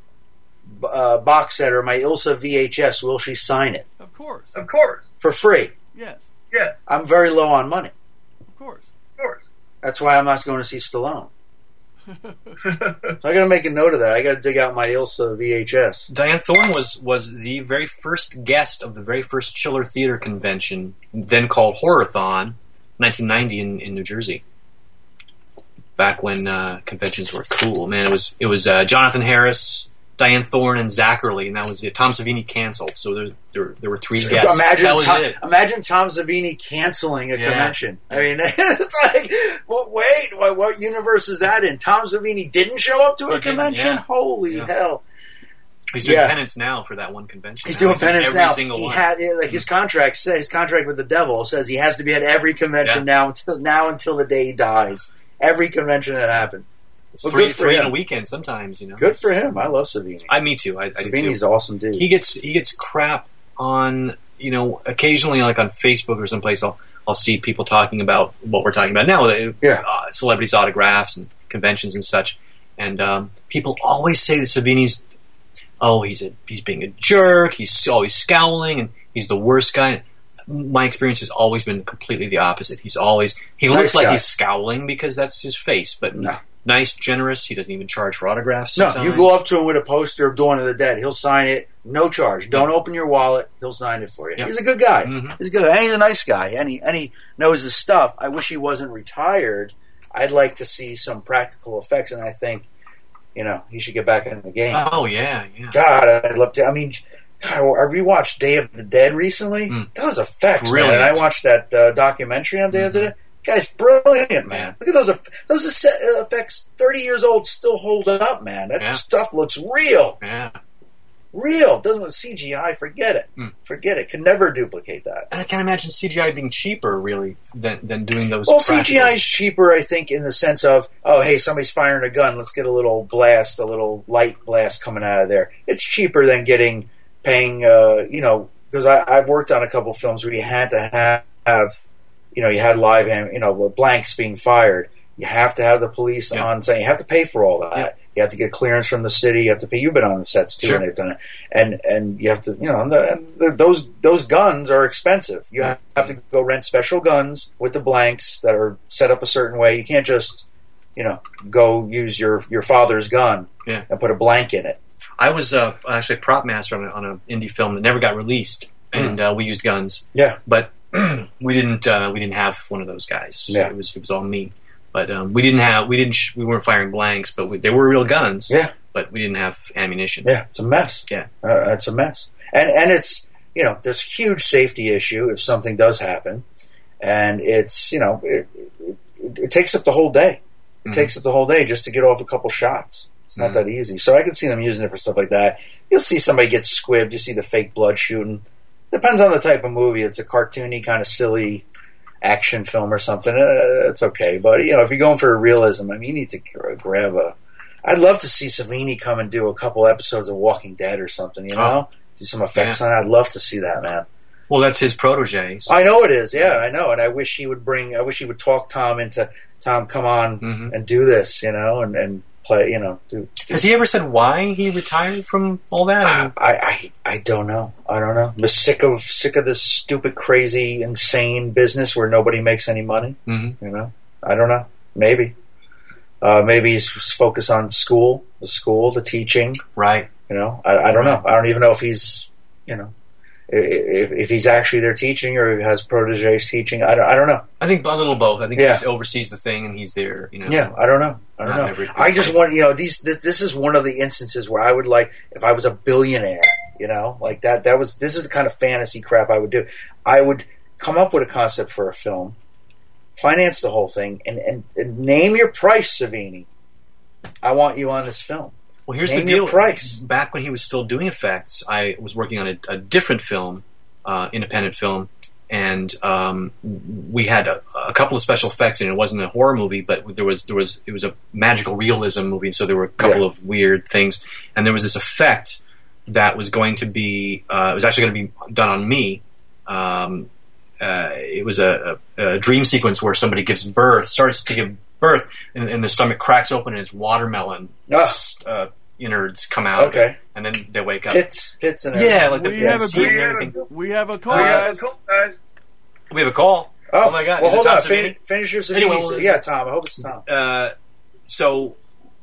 box set or my Ilsa VHS, will she sign it? Of course. For free? Yes. I'm very low on money. Of course. That's why I'm not going to see Stallone. So I got to make a note of that. I got to dig out my Ilsa VHS. Diane Thorne was the very first guest of the very first Chiller Theater convention, then called Horrorthon, 1990 in New Jersey. Back when conventions were cool, man. It was Jonathan Harris, Diane Thorne, and Zachary, and that was it. Tom Savini canceled, so there were 3 guests. Imagine Tom Savini canceling a convention. I mean, it's like, well, wait, what universe is that in? Tom Savini didn't show up to a convention? Yeah. Holy hell. He's doing penance now for that one convention. He's doing penance now. Single one. His contract with the devil says he has to be at every convention now until the day he dies. Every convention that happens. Well, three on a weekend sometimes, Good for him. I love Savini. Me too. I Savini's an awesome dude. He gets crap on, occasionally, like on Facebook or someplace. I'll see people talking about what we're talking about now, celebrities' autographs and conventions and such. And people always say that Savini's, he's being a jerk. He's always scowling, and he's the worst guy. My experience has always been completely the opposite. He looks like he's scowling because that's his face, but. No. Nice, generous. He doesn't even charge for autographs. No, sometimes. you go up to him with a poster of Dawn of the Dead. He'll sign it, no charge. Don't open your wallet. He'll sign it for you. Yep. He's a good guy. Mm-hmm. He's a good guy. And he's a nice guy. And he knows his stuff. I wish he wasn't retired. I'd like to see some practical effects, and I think, he should get back in the game. Oh, yeah. God, I'd love to. I mean, I rewatched Day of the Dead recently. That was effects, Brilliant. man. And I watched that documentary on Day of the Dead. Guy's brilliant, man. Look at those effects. 30 years old, still hold up, man. That stuff looks real. Yeah. Real. Doesn't look CGI. Forget it. Forget it. Can never duplicate that. And I can't imagine CGI being cheaper, really, than doing those. Well, CGI is cheaper, I think, in the sense of, hey, somebody's firing a gun. Let's get a little light blast coming out of there. It's cheaper than paying, because I've worked on a couple films where you had to have you had live, blanks being fired. You have to have the police on saying you have to pay for all that. Yeah. You have to get clearance from the city. You have to pay. You've been on the sets too, when they've done it, and you have to, those guns are expensive. You have to go rent special guns with the blanks that are set up a certain way. You can't just, go use your father's gun and put a blank in it. I was actually a prop master on an indie film that never got released, and we used guns. Yeah, but we didn't have one of those guys. Yeah. It was all me. But we weren't firing blanks, but they were real guns. Yeah, but we didn't have ammunition. Yeah, it's a mess. Yeah, it's a mess, and it's there's a huge safety issue if something does happen, and it's it takes up the whole day. It takes up the whole day just to get off a couple shots. It's not that easy. So I can see them using it for stuff like that. You'll see somebody get squibbed. You see the fake blood shooting. Depends on the type of movie. It's a cartoony, kind of silly action film or something. It's okay. But, if you're going for a realism, you need to grab a... I'd love to see Savini come and do a couple episodes of Walking Dead or something, Do some effects on it. I'd love to see that, man. Well, that's his protege. So. I know it is. Yeah, I know. And I wish he would talk Tom into... Tom, come on and do this, and play, do. Has he ever said why he retired from all that? I don't know. I'm sick of this stupid, crazy, insane business where nobody makes any money. Mm-hmm. I don't know. Maybe he's focused on the teaching. Right. I don't know. I don't even know if he's, if he's actually there teaching or if he has proteges teaching. I don't know. I think a little both. I think he oversees the thing and he's there. Yeah, I don't know. I just want this is one of the instances where I would like if I was a billionaire. Like that. This is the kind of fantasy crap I would do. I would come up with a concept for a film, finance the whole thing, and name your price, Savini. I want you on this film. Well, here's Name the deal. Your price. Back when he was still doing effects, I was working on a different film, independent film, and we had a couple of special effects, and it wasn't a horror movie, but it was a magical realism movie, so there were a couple of weird things, and there was this effect that was going to be it was actually going to be done on me. It was a dream sequence where somebody starts to give birth, and the stomach cracks open and it's watermelon innards come out. Okay. And then they wake up. Hits and like the seeds and everything. We have a call, guys. We have a call. Oh my God! Well, hold on. Savini? Finish your Savini. Anyway, Tom. I hope it's Tom. So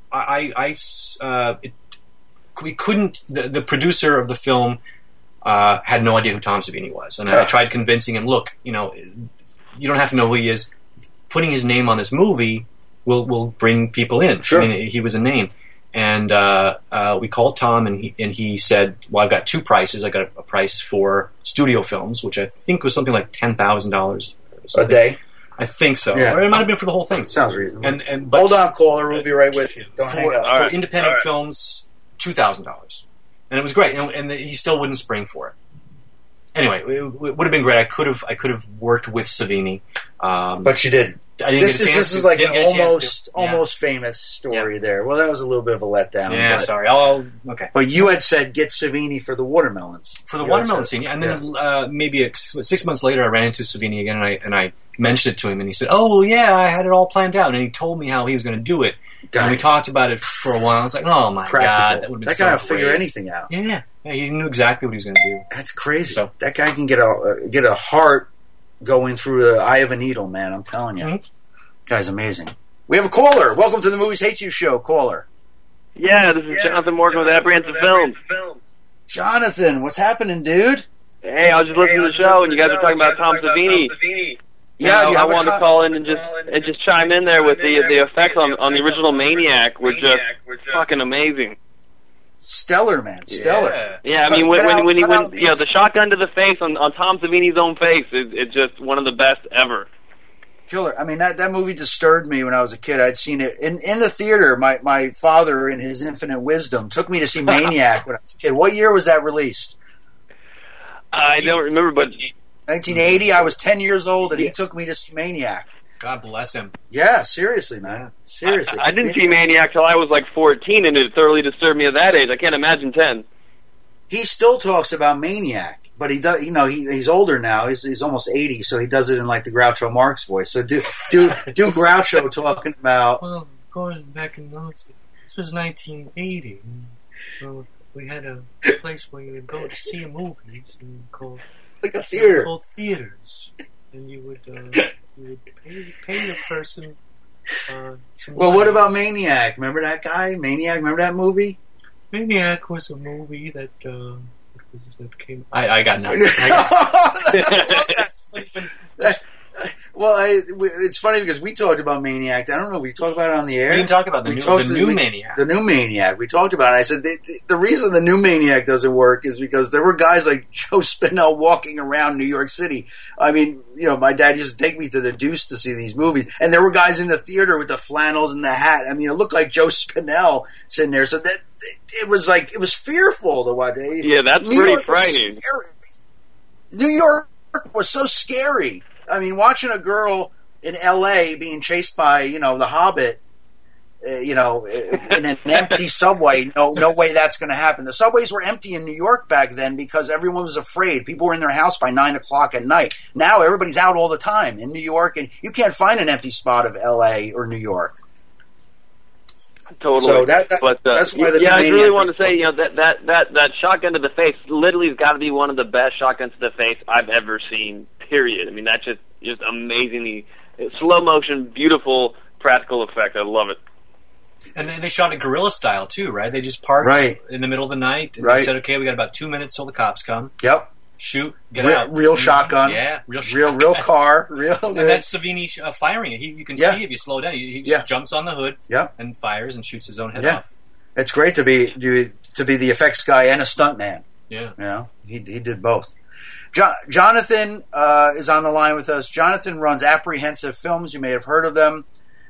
we couldn't. The producer of the film had no idea who Tom Savini was, and I tried convincing him. Look, you don't have to know who he is. Putting his name on this movie will bring people in. Sure. He was a name. And we called Tom, and he said, "Well, I've got two prices. I got a price for studio films, which I think was something like $10,000 a day. I think so, Yeah. or it might have been for the whole thing. Sounds reasonable. But hold on, caller. We'll be right with you. Don't hang up. For independent films, $2,000, and it was great. And he still wouldn't spring for it. Anyway, it would have been great. I could have worked with Savini, but you didn't. I didn't this is like an almost to. famous story there. Well, that was a little bit of a letdown. Yeah, sorry. Okay. But you had said get Savini for the watermelons. For the watermelon scene, and then maybe 6 months later, I ran into Savini again, and I mentioned it to him, and he said, "Oh yeah, I had it all planned out," and he told me how he was going to do it. And we talked about it for a while. I was like, "Oh my God, that would be that guy will figure anything out." Yeah, he knew exactly what he was going to do. That's crazy. So, that guy can get a heart going through the eye of a needle, man. I'm telling you. Mm-hmm. Guy's amazing. We have a caller. Welcome to the Movies Hate You show, caller. Yeah, this is Jonathan Morgan with Apprehensive Films. Jonathan, what's happening, dude? Hey, I was just listening to the show, and you guys were talking about Tom Savini. Yeah, I wanted to call in and just chime in there with the effects on the original Maniac were just fucking amazing. Stellar, man. Stellar. Yeah, I mean, when the shotgun to the face on Tom Savini's own face, it's just one of the best ever. Killer. I mean, that movie disturbed me when I was a kid. I'd seen it in the theater. My father, in his infinite wisdom, took me to see Maniac when I was a kid. What year was that released? I don't remember, but 1980. I was 10 years old, and he took me to see Maniac. God bless him. Yeah, seriously, man. Seriously. I didn't see Maniac till I was like 14, and it thoroughly disturbed me at that age. I can't imagine 10. He still talks about Maniac. but he does. He's older now. He's almost 80, so he does it in like the Groucho Marx voice. So do Groucho talking about. Well, of course, back in those, this was 1980. So we had a place where you would go to see movies and called like a theater. Called theaters, and you would pay the person. Some Well, money. what about Maniac? Remember that guy? Maniac. Remember that movie? Maniac was a movie that came. I got nothing. Well, it's funny because we talked about Maniac. I don't know. We talked about it on the air. We didn't talk about the new Maniac. The new Maniac. We talked about it. I said the reason the new Maniac doesn't work is because there were guys like Joe Spinell walking around New York City. I mean, my dad used to take me to the Deuce to see these movies, and there were guys in the theater with the flannels and the hat. I mean, it looked like Joe Spinell sitting there. So that it was fearful to watch. Yeah, that's pretty frightening. New York was so scary. I mean, watching a girl in L.A. being chased by, the Hobbit, in an empty subway, no way that's going to happen. The subways were empty in New York back then because everyone was afraid. People were in their house by 9 o'clock at night. Now everybody's out all the time in New York, and you can't find an empty spot of L.A. or New York. Totally. So that's why I really want to say, that shotgun to the face literally has got to be one of the best shotguns to the face I've ever seen. Period. I mean, that's just amazingly slow motion, beautiful practical effect. I love it. And they shot it guerrilla style too, right? They just parked in the middle of the night and they said, "Okay, we got about 2 minutes till the cops come." Yep. Shoot, get out. Real shotgun. Yeah, real car. And that's Savini firing it. You can see if you slow down. He just jumps on the hood and fires and shoots his own head off. It's great to be the effects guy and a stunt man. Yeah. He did both. Jonathan is on the line with us. Jonathan runs Apprehensive Films. You may have heard of them.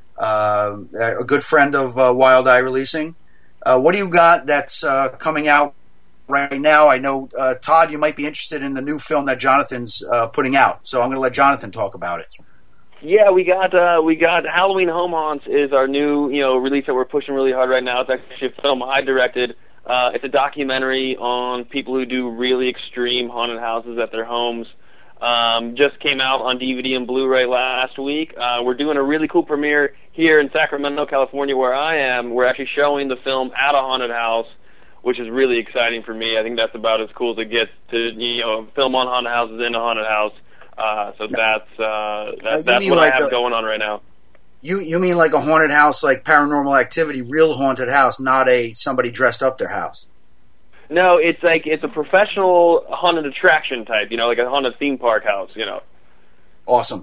A good friend of Wild Eye Releasing. What do you got that's coming out right now? I know, Todd, you might be interested in the new film that Jonathan's putting out. So I'm going to let Jonathan talk about it. Yeah, we got Halloween Home Haunts is our new release that we're pushing really hard right now. It's actually a film I directed. It's a documentary on people who do really extreme haunted houses at their homes. Just came out on DVD and Blu-ray last week. We're doing a really cool premiere here in Sacramento, California, where I am. We're actually showing the film at a haunted house, which is really exciting for me. I think that's about as cool as it gets to film on haunted houses in a haunted house. So that's what I have going on right now. You mean like a haunted house, like Paranormal Activity, real haunted house, not somebody dressed up their house? No, it's a professional haunted attraction type, like a haunted theme park house, Awesome.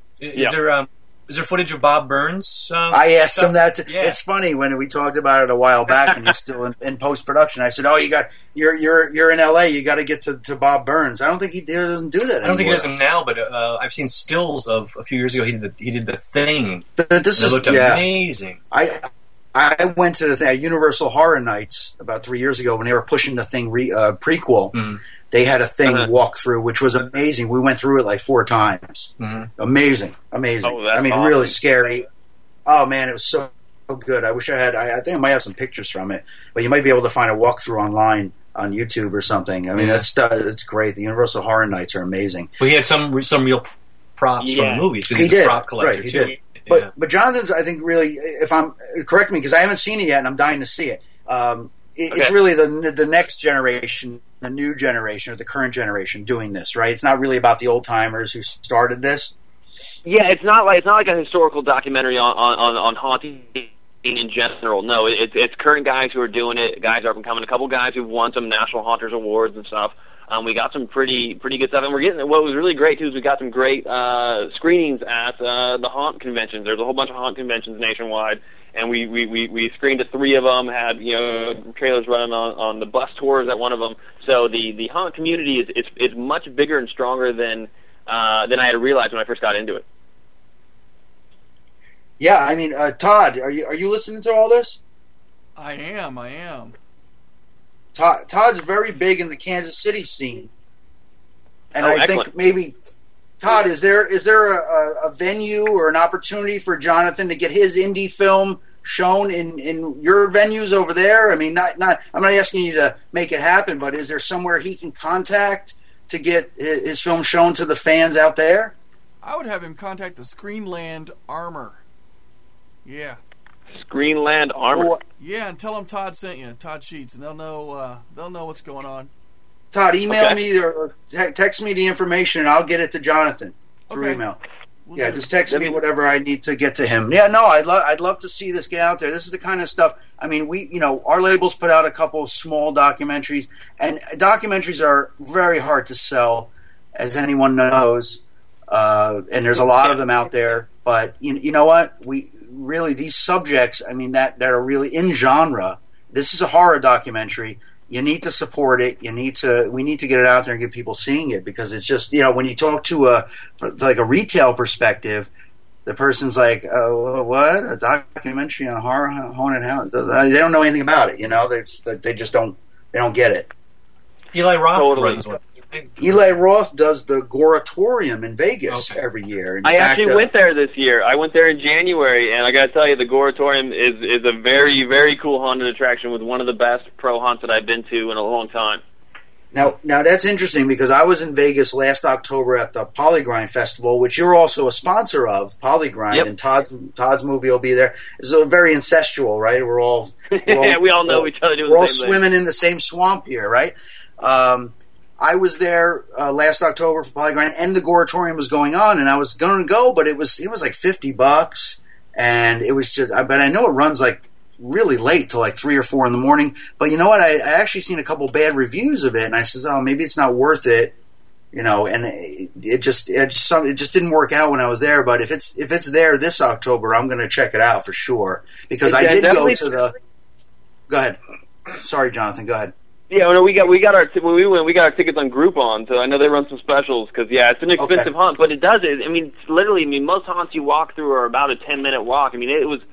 Is there footage of Bob Burns? I asked him that. It's funny when we talked about it a while back, and you're still in post production. I said, "Oh, you're in L.A. You got to get to Bob Burns." I don't think he doesn't do that anymore. I don't think he does them now, but I've seen stills of a few years ago. He did the Thing. It looked amazing. I went to the thing at Universal Horror Nights about 3 years ago when they were pushing the Thing prequel. Mm-hmm. They had a Thing walkthrough, which was amazing. We went through it like 4 times. Mm-hmm. Amazing. Oh, awesome. Really scary. Oh man, it was so good. I wish I had. I think I might have some pictures from it, but you might be able to find a walkthrough online on YouTube or something. I mean, it's great. The Universal Horror Nights are amazing. Well, he had some real props from the movies. He did. A prop collector he too. did. But Jonathan's, I think, really, correct me because I haven't seen it yet and I'm dying to see it. It's really the next generation, the new generation, or the current generation doing this, right? It's not really about the old timers who started this. Yeah, it's not like a historical documentary on haunting in general. No, it's current guys who are doing it. Guys are up and coming. A couple guys who've won some National Haunters awards and stuff. We got some pretty good stuff, and we're getting. What was really great too is we got some great screenings at the haunt conventions. There's a whole bunch of haunt conventions nationwide, and we screened at 3 of them. Had trailers running on the bus tours at one of them. So the haunt community is much bigger and stronger than I had realized when I first got into it. Yeah, I mean, Todd, are you listening to all this? I am. Todd's very big in the Kansas City scene, and I excellent. think maybe Todd, is there a venue or an opportunity for Jonathan to get his indie film shown in your venues over there? I mean, I'm not asking you to make it happen, but is there somewhere he can contact to get his film shown to the fans out there? I would have him contact the Screenland Armor. Yeah. Screenland Armor. Yeah, and tell them Todd sent you, Todd Sheets, and they'll know what's going on. Todd, email me or text me the information, and I'll get it to Jonathan through email. Yeah, just text me whatever I need to get to him. Yeah, no, I'd love to see this get out there. This is the kind of stuff. I mean, our labels put out a couple of small documentaries, and documentaries are very hard to sell, as anyone knows. And there's a lot of them out there. But you know what? We really, these subjects, I mean, that are really in genre. This is a horror documentary. You need to support it. We need to get it out there and get people seeing it, because it's just, when you talk to a retail perspective, the person's like, oh, what? A documentary on a horror haunted house? They don't know anything about it. They just don't get it. Eli Roth runs one. Eli Roth does the Goratorium in Vegas every year. I actually went there this year. I went there in January, and I got to tell you, the Goratorium is a very, very cool haunted attraction with one of the best pro haunts that I've been to in a long time. Now that's interesting, because I was in Vegas last October at the Polygrind Festival, which you're also a sponsor of, Polygrind, and Todd's movie will be there. It's very incestual, right? We're all we all know each other doing we're all the same swimming thing. in the same swamp here, right? I was there last October for Polygrind, and the Goratorium was going on, and I was going to go, but it was like $50, and it was just. But I know it runs like really late till like 3 or 4 in the morning. But you know what? I actually seen a couple bad reviews of it, and I says, oh, maybe it's not worth it, And it just didn't work out when I was there. But if it's there this October, I'm going to check it out for sure, because I did go to the. Go ahead. Sorry, Jonathan. Go ahead. Yeah, no, we got our when we went, we got our tickets on Groupon, so I know they run some specials, because it's an expensive haunt, but it does it. I mean, literally, most haunts you walk through are about a 10-minute walk. I mean,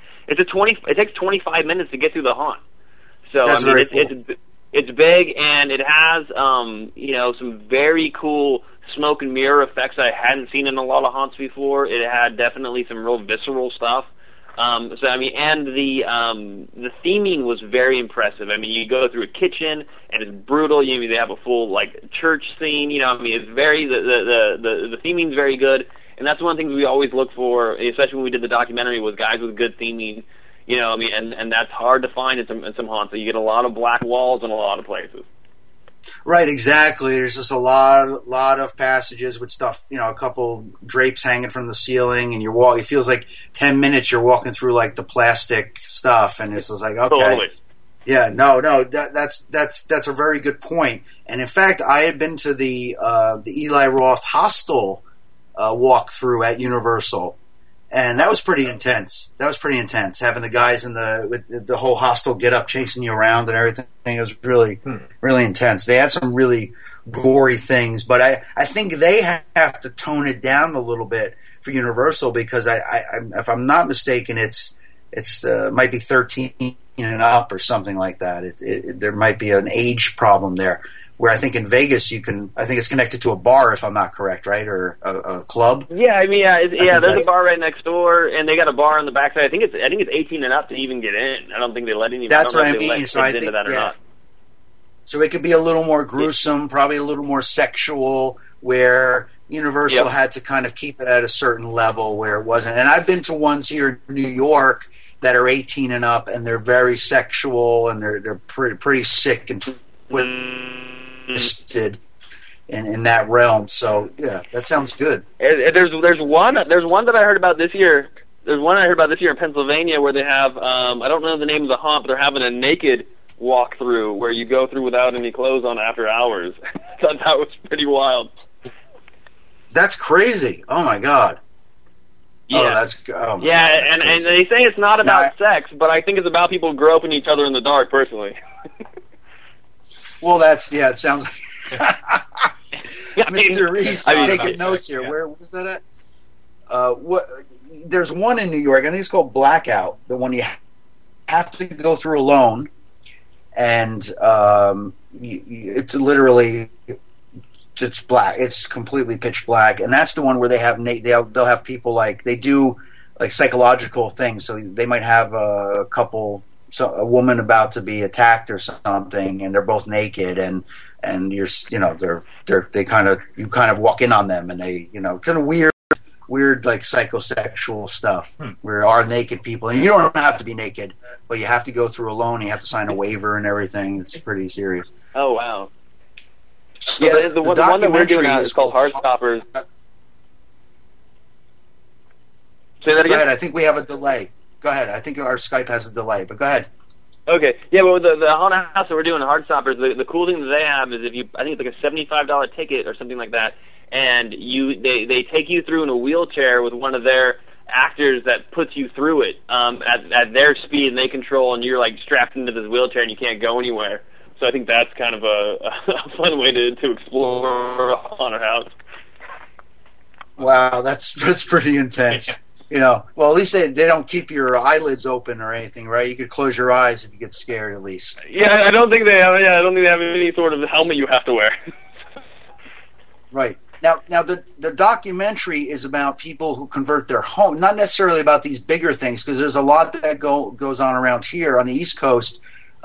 it takes 25 minutes to get through the haunt. So That's I mean, cool. it's big, and it has some very cool smoke and mirror effects I hadn't seen in a lot of haunts before. It had definitely some real visceral stuff. So I mean, and the theming was very impressive. I mean, you go through a kitchen and it's brutal. They have a full church scene. I mean, it's very the theming's very good, and that's one of the things we always look for, especially when we did the documentary, was guys with good theming. I mean, and that's hard to find in some haunts. So you get a lot of black walls in a lot of places. Right, exactly. There's just a lot of passages with stuff, a couple drapes hanging from the ceiling, and it feels like 10 minutes you're walking through the plastic stuff, and it's just like, okay. Totally. Yeah, no, that's a very good point. And in fact, I had been to the Eli Roth Hostel walkthrough at Universal, and that was pretty intense. Having the guys with the whole hostel get up chasing you around and everything. It was really, really intense. They had some really gory things, but I think they have to tone it down a little bit for Universal, because if I'm not mistaken, it's might be 13 and up or something like that. There might be an age problem there. Where I think in Vegas I think it's connected to a bar, if I'm not correct, right, or a club. Yeah, I mean, there's a bar right next door, and they got a bar on the backside. I think it's 18 and up to even get in. I don't think they let anyone. That's what I mean. So I think So it could be a little more gruesome, probably a little more sexual, where Universal had to kind of keep it at a certain level where it wasn't. And I've been to ones here in New York that are 18 and up, and they're very sexual, and they're pretty sick and twisted in that realm. So yeah, that sounds good. There's one that I heard about this year. There's one I heard about this year in Pennsylvania where they have I don't know the name of the haunt, but they're having a naked walkthrough where you go through without any clothes on after hours. I thought that was pretty wild. That's crazy. Oh my god. Yeah, and they say it's not about sex, but I think it's about people groping each other in the dark. Personally. Well, it sounds like Mr. Reese, taking notes here. Yeah. Where was that at? There's one in New York, I think it's called Blackout, the one you have to go through alone, and it's literally just black. It's completely pitch black, and that's the one where they'll have people they do psychological things. So they might have a woman about to be attacked or something, and they're both naked, and and you kind of walk in on them, and they kind of weird like psychosexual stuff where there are naked people, and you don't have to be naked, but you have to go through alone. You have to sign a waiver and everything. It's pretty serious. Oh wow! So yeah, the one that we're doing now is called Heartstoppers. Say that again. Go ahead. I think we have a delay. Go ahead. I think our Skype has a delay, but go ahead. Okay. Yeah, well, the haunted house that we're doing, Heartstoppers, the cool thing that they have is I think it's like a $75 ticket or something like that, and they take you through in a wheelchair with one of their actors that puts you through it at their speed, and they control, and you're like strapped into this wheelchair and you can't go anywhere. So I think that's kind of a fun way to explore a haunted house. Wow, that's pretty intense. Well, at least they don't keep your eyelids open or anything, right? You could close your eyes if you get scared, at least. Yeah, I don't think they have. Yeah, I don't think they have any sort of helmet you have to wear. Right. Now the documentary is about people who convert their home, not necessarily about these bigger things, because there's a lot that goes on around here on the East Coast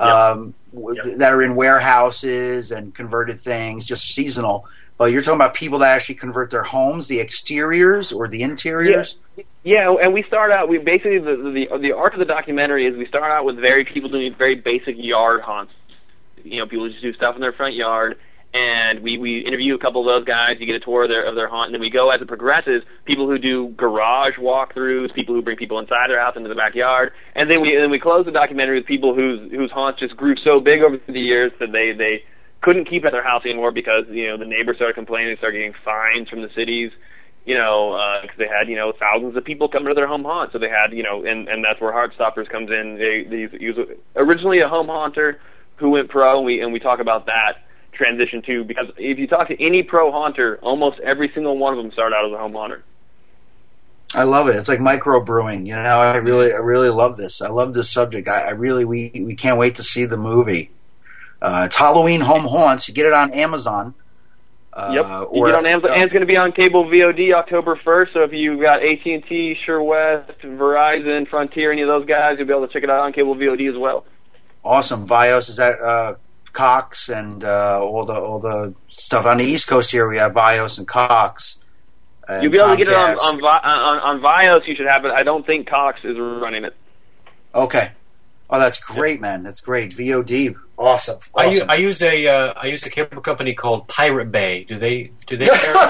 that are in warehouses and converted things, just seasonal. But you're talking about people that actually convert their homes, the exteriors or the interiors? Yeah, and we start out, basically the arc of the documentary is we start out with people doing very basic yard haunts. People just do stuff in their front yard, and we interview a couple of those guys, you get a tour of their haunt, and then we go, as it progresses, people who do garage walkthroughs, people who bring people inside their house into the backyard, and then we close the documentary with people whose haunts just grew so big over the years that they couldn't keep at their house anymore because the neighbors started complaining, started getting fines from the cities, because they had thousands of people come to their home haunt. So they had and that's where Heartstoppers comes in. They use originally a home haunter who went pro, and we talk about that transition too, because if you talk to any pro haunter, almost every single one of them started out as a home haunter. I love it. It's like microbrewing. I really love this. I love this subject. We can't wait to see the movie. It's Halloween Home Haunts. You get it on Amazon. Yep. You get it on Amazon. And it's going to be on cable VOD October 1st. So if you've got AT&T, SureWest, Verizon, Frontier, any of those guys, you'll be able to check it out on cable VOD as well. Awesome. Vios, is that Cox and all the stuff on the East Coast here? We have Vios and Cox. And you'll be able to get it on Vios. You should have it. I don't think Cox is running it. Okay. Oh, that's great, man. That's great. VOD. Awesome. I use a cable company called Pirate Bay. Do they care?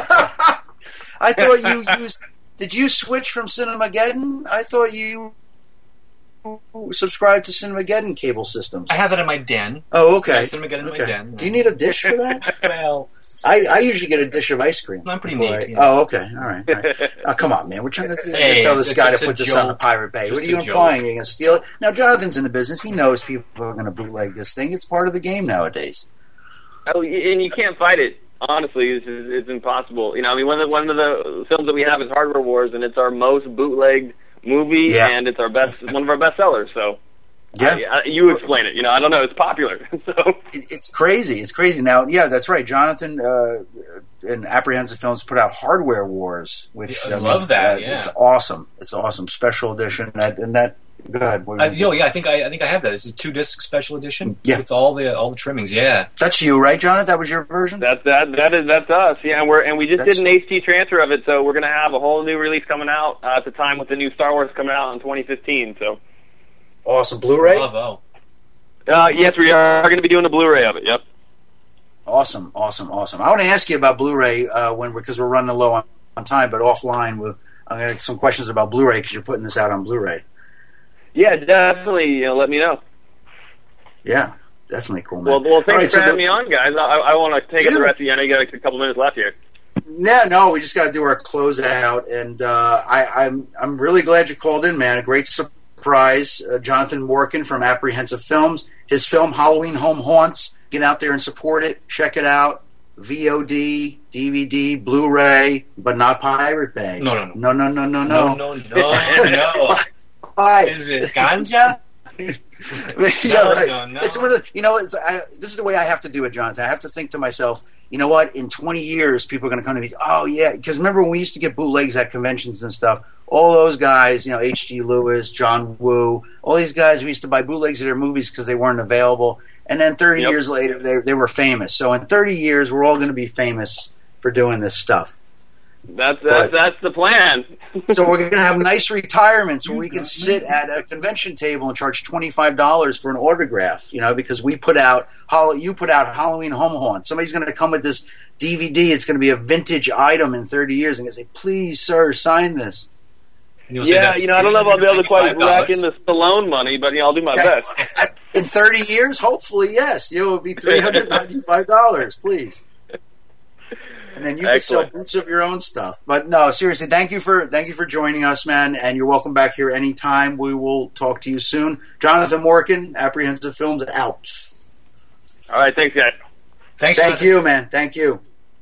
I thought you used. Did you switch from Cinemageddon? I thought you subscribed to Cinemageddon cable systems. I have that in my den. Oh, okay. Cinemageddon in my den. Do you need a dish for that? Well, I usually get a dish of ice cream. I'm pretty neat. Yeah. Oh, okay. All right. Oh, come on, man. We're trying to tell this guy to put this on the Pirate Bay. What are you implying? You're going to steal it? Now, Jonathan's in the business. He knows people are going to bootleg this thing. It's part of the game nowadays. Oh, and you can't fight it. Honestly, it's impossible. One of the films that we have is Hardware Wars, and it's our most bootlegged movie, and it's one of our best sellers. So, you explain it. I don't know. It's popular. So it's crazy. It's crazy. Now, that's right. Jonathan and Apprehensive Films put out Hardware Wars, which I love that. It's awesome. It's awesome. Special edition. Go ahead. I think I have that. It's a 2-disc special edition with all the trimmings. Yeah, that's you, right, Jonathan? That was your version. That's us. Yeah, and we just did an HD transfer of it, so we're going to have a whole new release coming out at the time with the new Star Wars coming out in 2015. So awesome. Blu-ray. Bravo. Yes, we are going to be doing a Blu-ray of it. Yep. Awesome. I want to ask you about Blu-ray because we're running low on time, but offline I'm going to get some questions about Blu-ray because you're putting this out on Blu-ray. Yeah, definitely. Let me know. Yeah, definitely cool, man. Well, thanks for having me on, guys. I want to take up the rest of you. I know you got a couple minutes left here. No, we just got to do our closeout, and I'm really glad you called in, man. A great surprise, Jonathan Morkin from Apprehensive Films. His film Halloween Home Haunts. Get out there and support it. Check it out. VOD, DVD, Blu-ray, but not Pirate Bay. No. No. Is it ganja? Right. No. It's one of this is the way I have to do it, Jonathan. I have to think to myself, you know what? In 20 years, people are going to come to me. Oh yeah, because remember when we used to get bootlegs at conventions and stuff? all those guys, you know, H.G. Lewis, John Woo, all these guys, we used to buy bootlegs of their movies because they weren't available. And then 30 years later, they were famous. So in 30 years, we're all going to be famous for doing this stuff. That's the plan. So we're going to have nice retirements where we can sit at a convention table and charge $25 for an autograph, you know, because you put out Halloween Home Haunt. Somebody's going to come with this DVD. It's going to be a vintage item in 30 years and say, please, sir, sign this. Yeah, you know, I don't know if I'll be able to quite rack in the Stallone money, but, you know, I'll do my best. In 30 years, hopefully, yes. It'll be $395, please. And then you can sell boots of your own stuff. But no, seriously, thank you for joining us, man. And you're welcome back here anytime. We will talk to you soon. Jonathan Morgan, Apprehensive Films, out. All right, thanks, guys. Thank you, man. Thank you.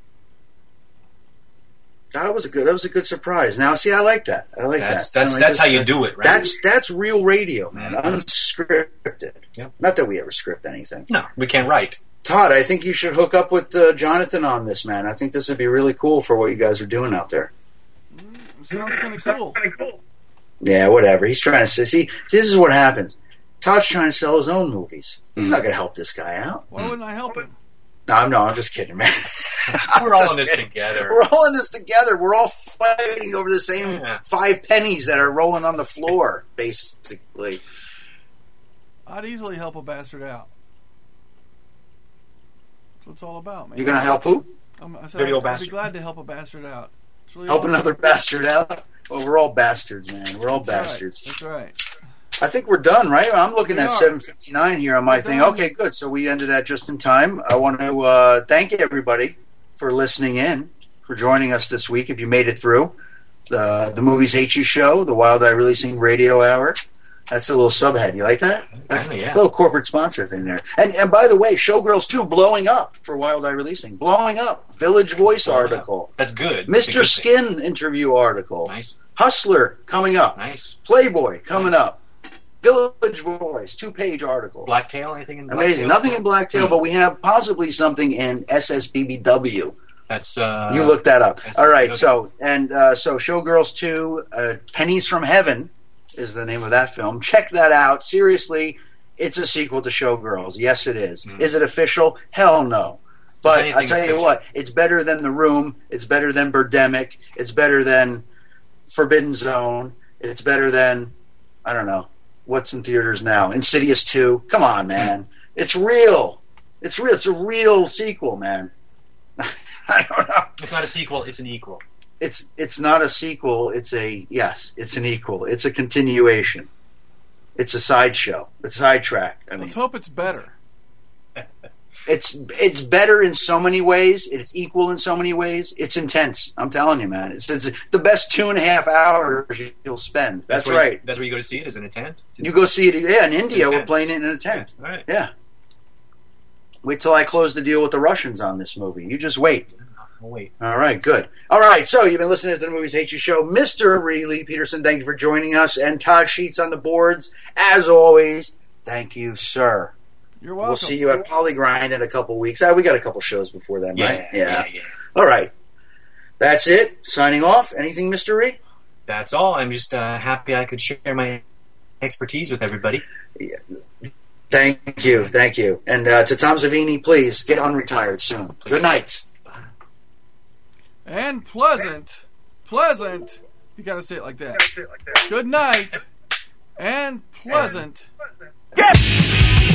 That was a good surprise. Now, see, I like that. That's how you do it, right? That's real radio, man. Unscripted. Yep. Not that we ever script anything. No, we can't write. Todd, I think you should hook up with Jonathan on this, man. I think this would be really cool for what you guys are doing out there. Sounds kind of cool. Yeah, whatever. He's trying to see. This is what happens. Todd's trying to sell his own movies. He's not going to help this guy out. Why wouldn't I help him? No, I'm just kidding, man. We're all in this together. We're all in this together. We're all fighting over the same 5 pennies that are rolling on the floor, basically. I'd easily help a bastard out. That's what it's all about, man. You're going to help who? I'd be glad to help a bastard out. Really help another bastard out? Well, we're all bastards, man. We're all bastards. That's right. I think we're done, right? I'm looking at 7:59 here on my thing. Okay, good. So we ended that just in time. I want to thank everybody for listening in, for joining us this week. If you made it through the Movies Hate You show, the Wild Eye Releasing Radio Hour. That's a little subhead. You like that? Yeah. A little corporate sponsor thing there. And by the way, Showgirls 2 blowing up for Wild Eye Releasing. Blowing up. Village Voice article. That's good. Mr. Skin interview article. Nice. Hustler coming up. Nice. Playboy coming up. Village Voice, 2-page article. Blacktail, anything in Blacktail? Amazing. Nothing in Blacktail, but we have possibly something in SSBBW. That's you look that up. All right, so Showgirls 2, Pennies from Heaven is the name of that film. Check that out. Seriously, it's a sequel to Showgirls. Yes, it is. Is it official? Hell no. But I'll tell you what, it's better than The Room. It's better than Birdemic. It's better than Forbidden Zone. It's better than, I don't know, what's in theaters now? Insidious 2. Come on, man. It's real. It's real. It's a real sequel, man. I don't know. It's not a sequel. It's an equal. It's not a sequel. It's an equal. It's a continuation. It's a sideshow. It's a sidetrack. Let's hope it's better. It's better in so many ways. It's equal in so many ways. It's intense. I'm telling you, man. It's the best 2.5 hours you'll spend. That's right. That's where you go to see it, is in a tent? You go see it. Yeah, in India, we're playing it in a tent. Yeah, right. Yeah. Wait till I close the deal with the Russians on this movie. You just wait. I'll wait. All right, good. All right, so you've been listening to the Movies Hate You show. Mr. Lee Peterson, thank you for joining us. And Todd Sheets on the boards. As always, thank you, sir. You're welcome. We'll see you at Polygrind in a couple weeks. We got a couple shows before then, right? Yeah. All right. That's it. Signing off. Anything, Mr. Ree? That's all. I'm just happy I could share my expertise with everybody. Yeah. Thank you. And to Tom Savini, please get unretired soon. Please. Good night. And pleasant. You got to say it like that. Good night. And pleasant. Yes!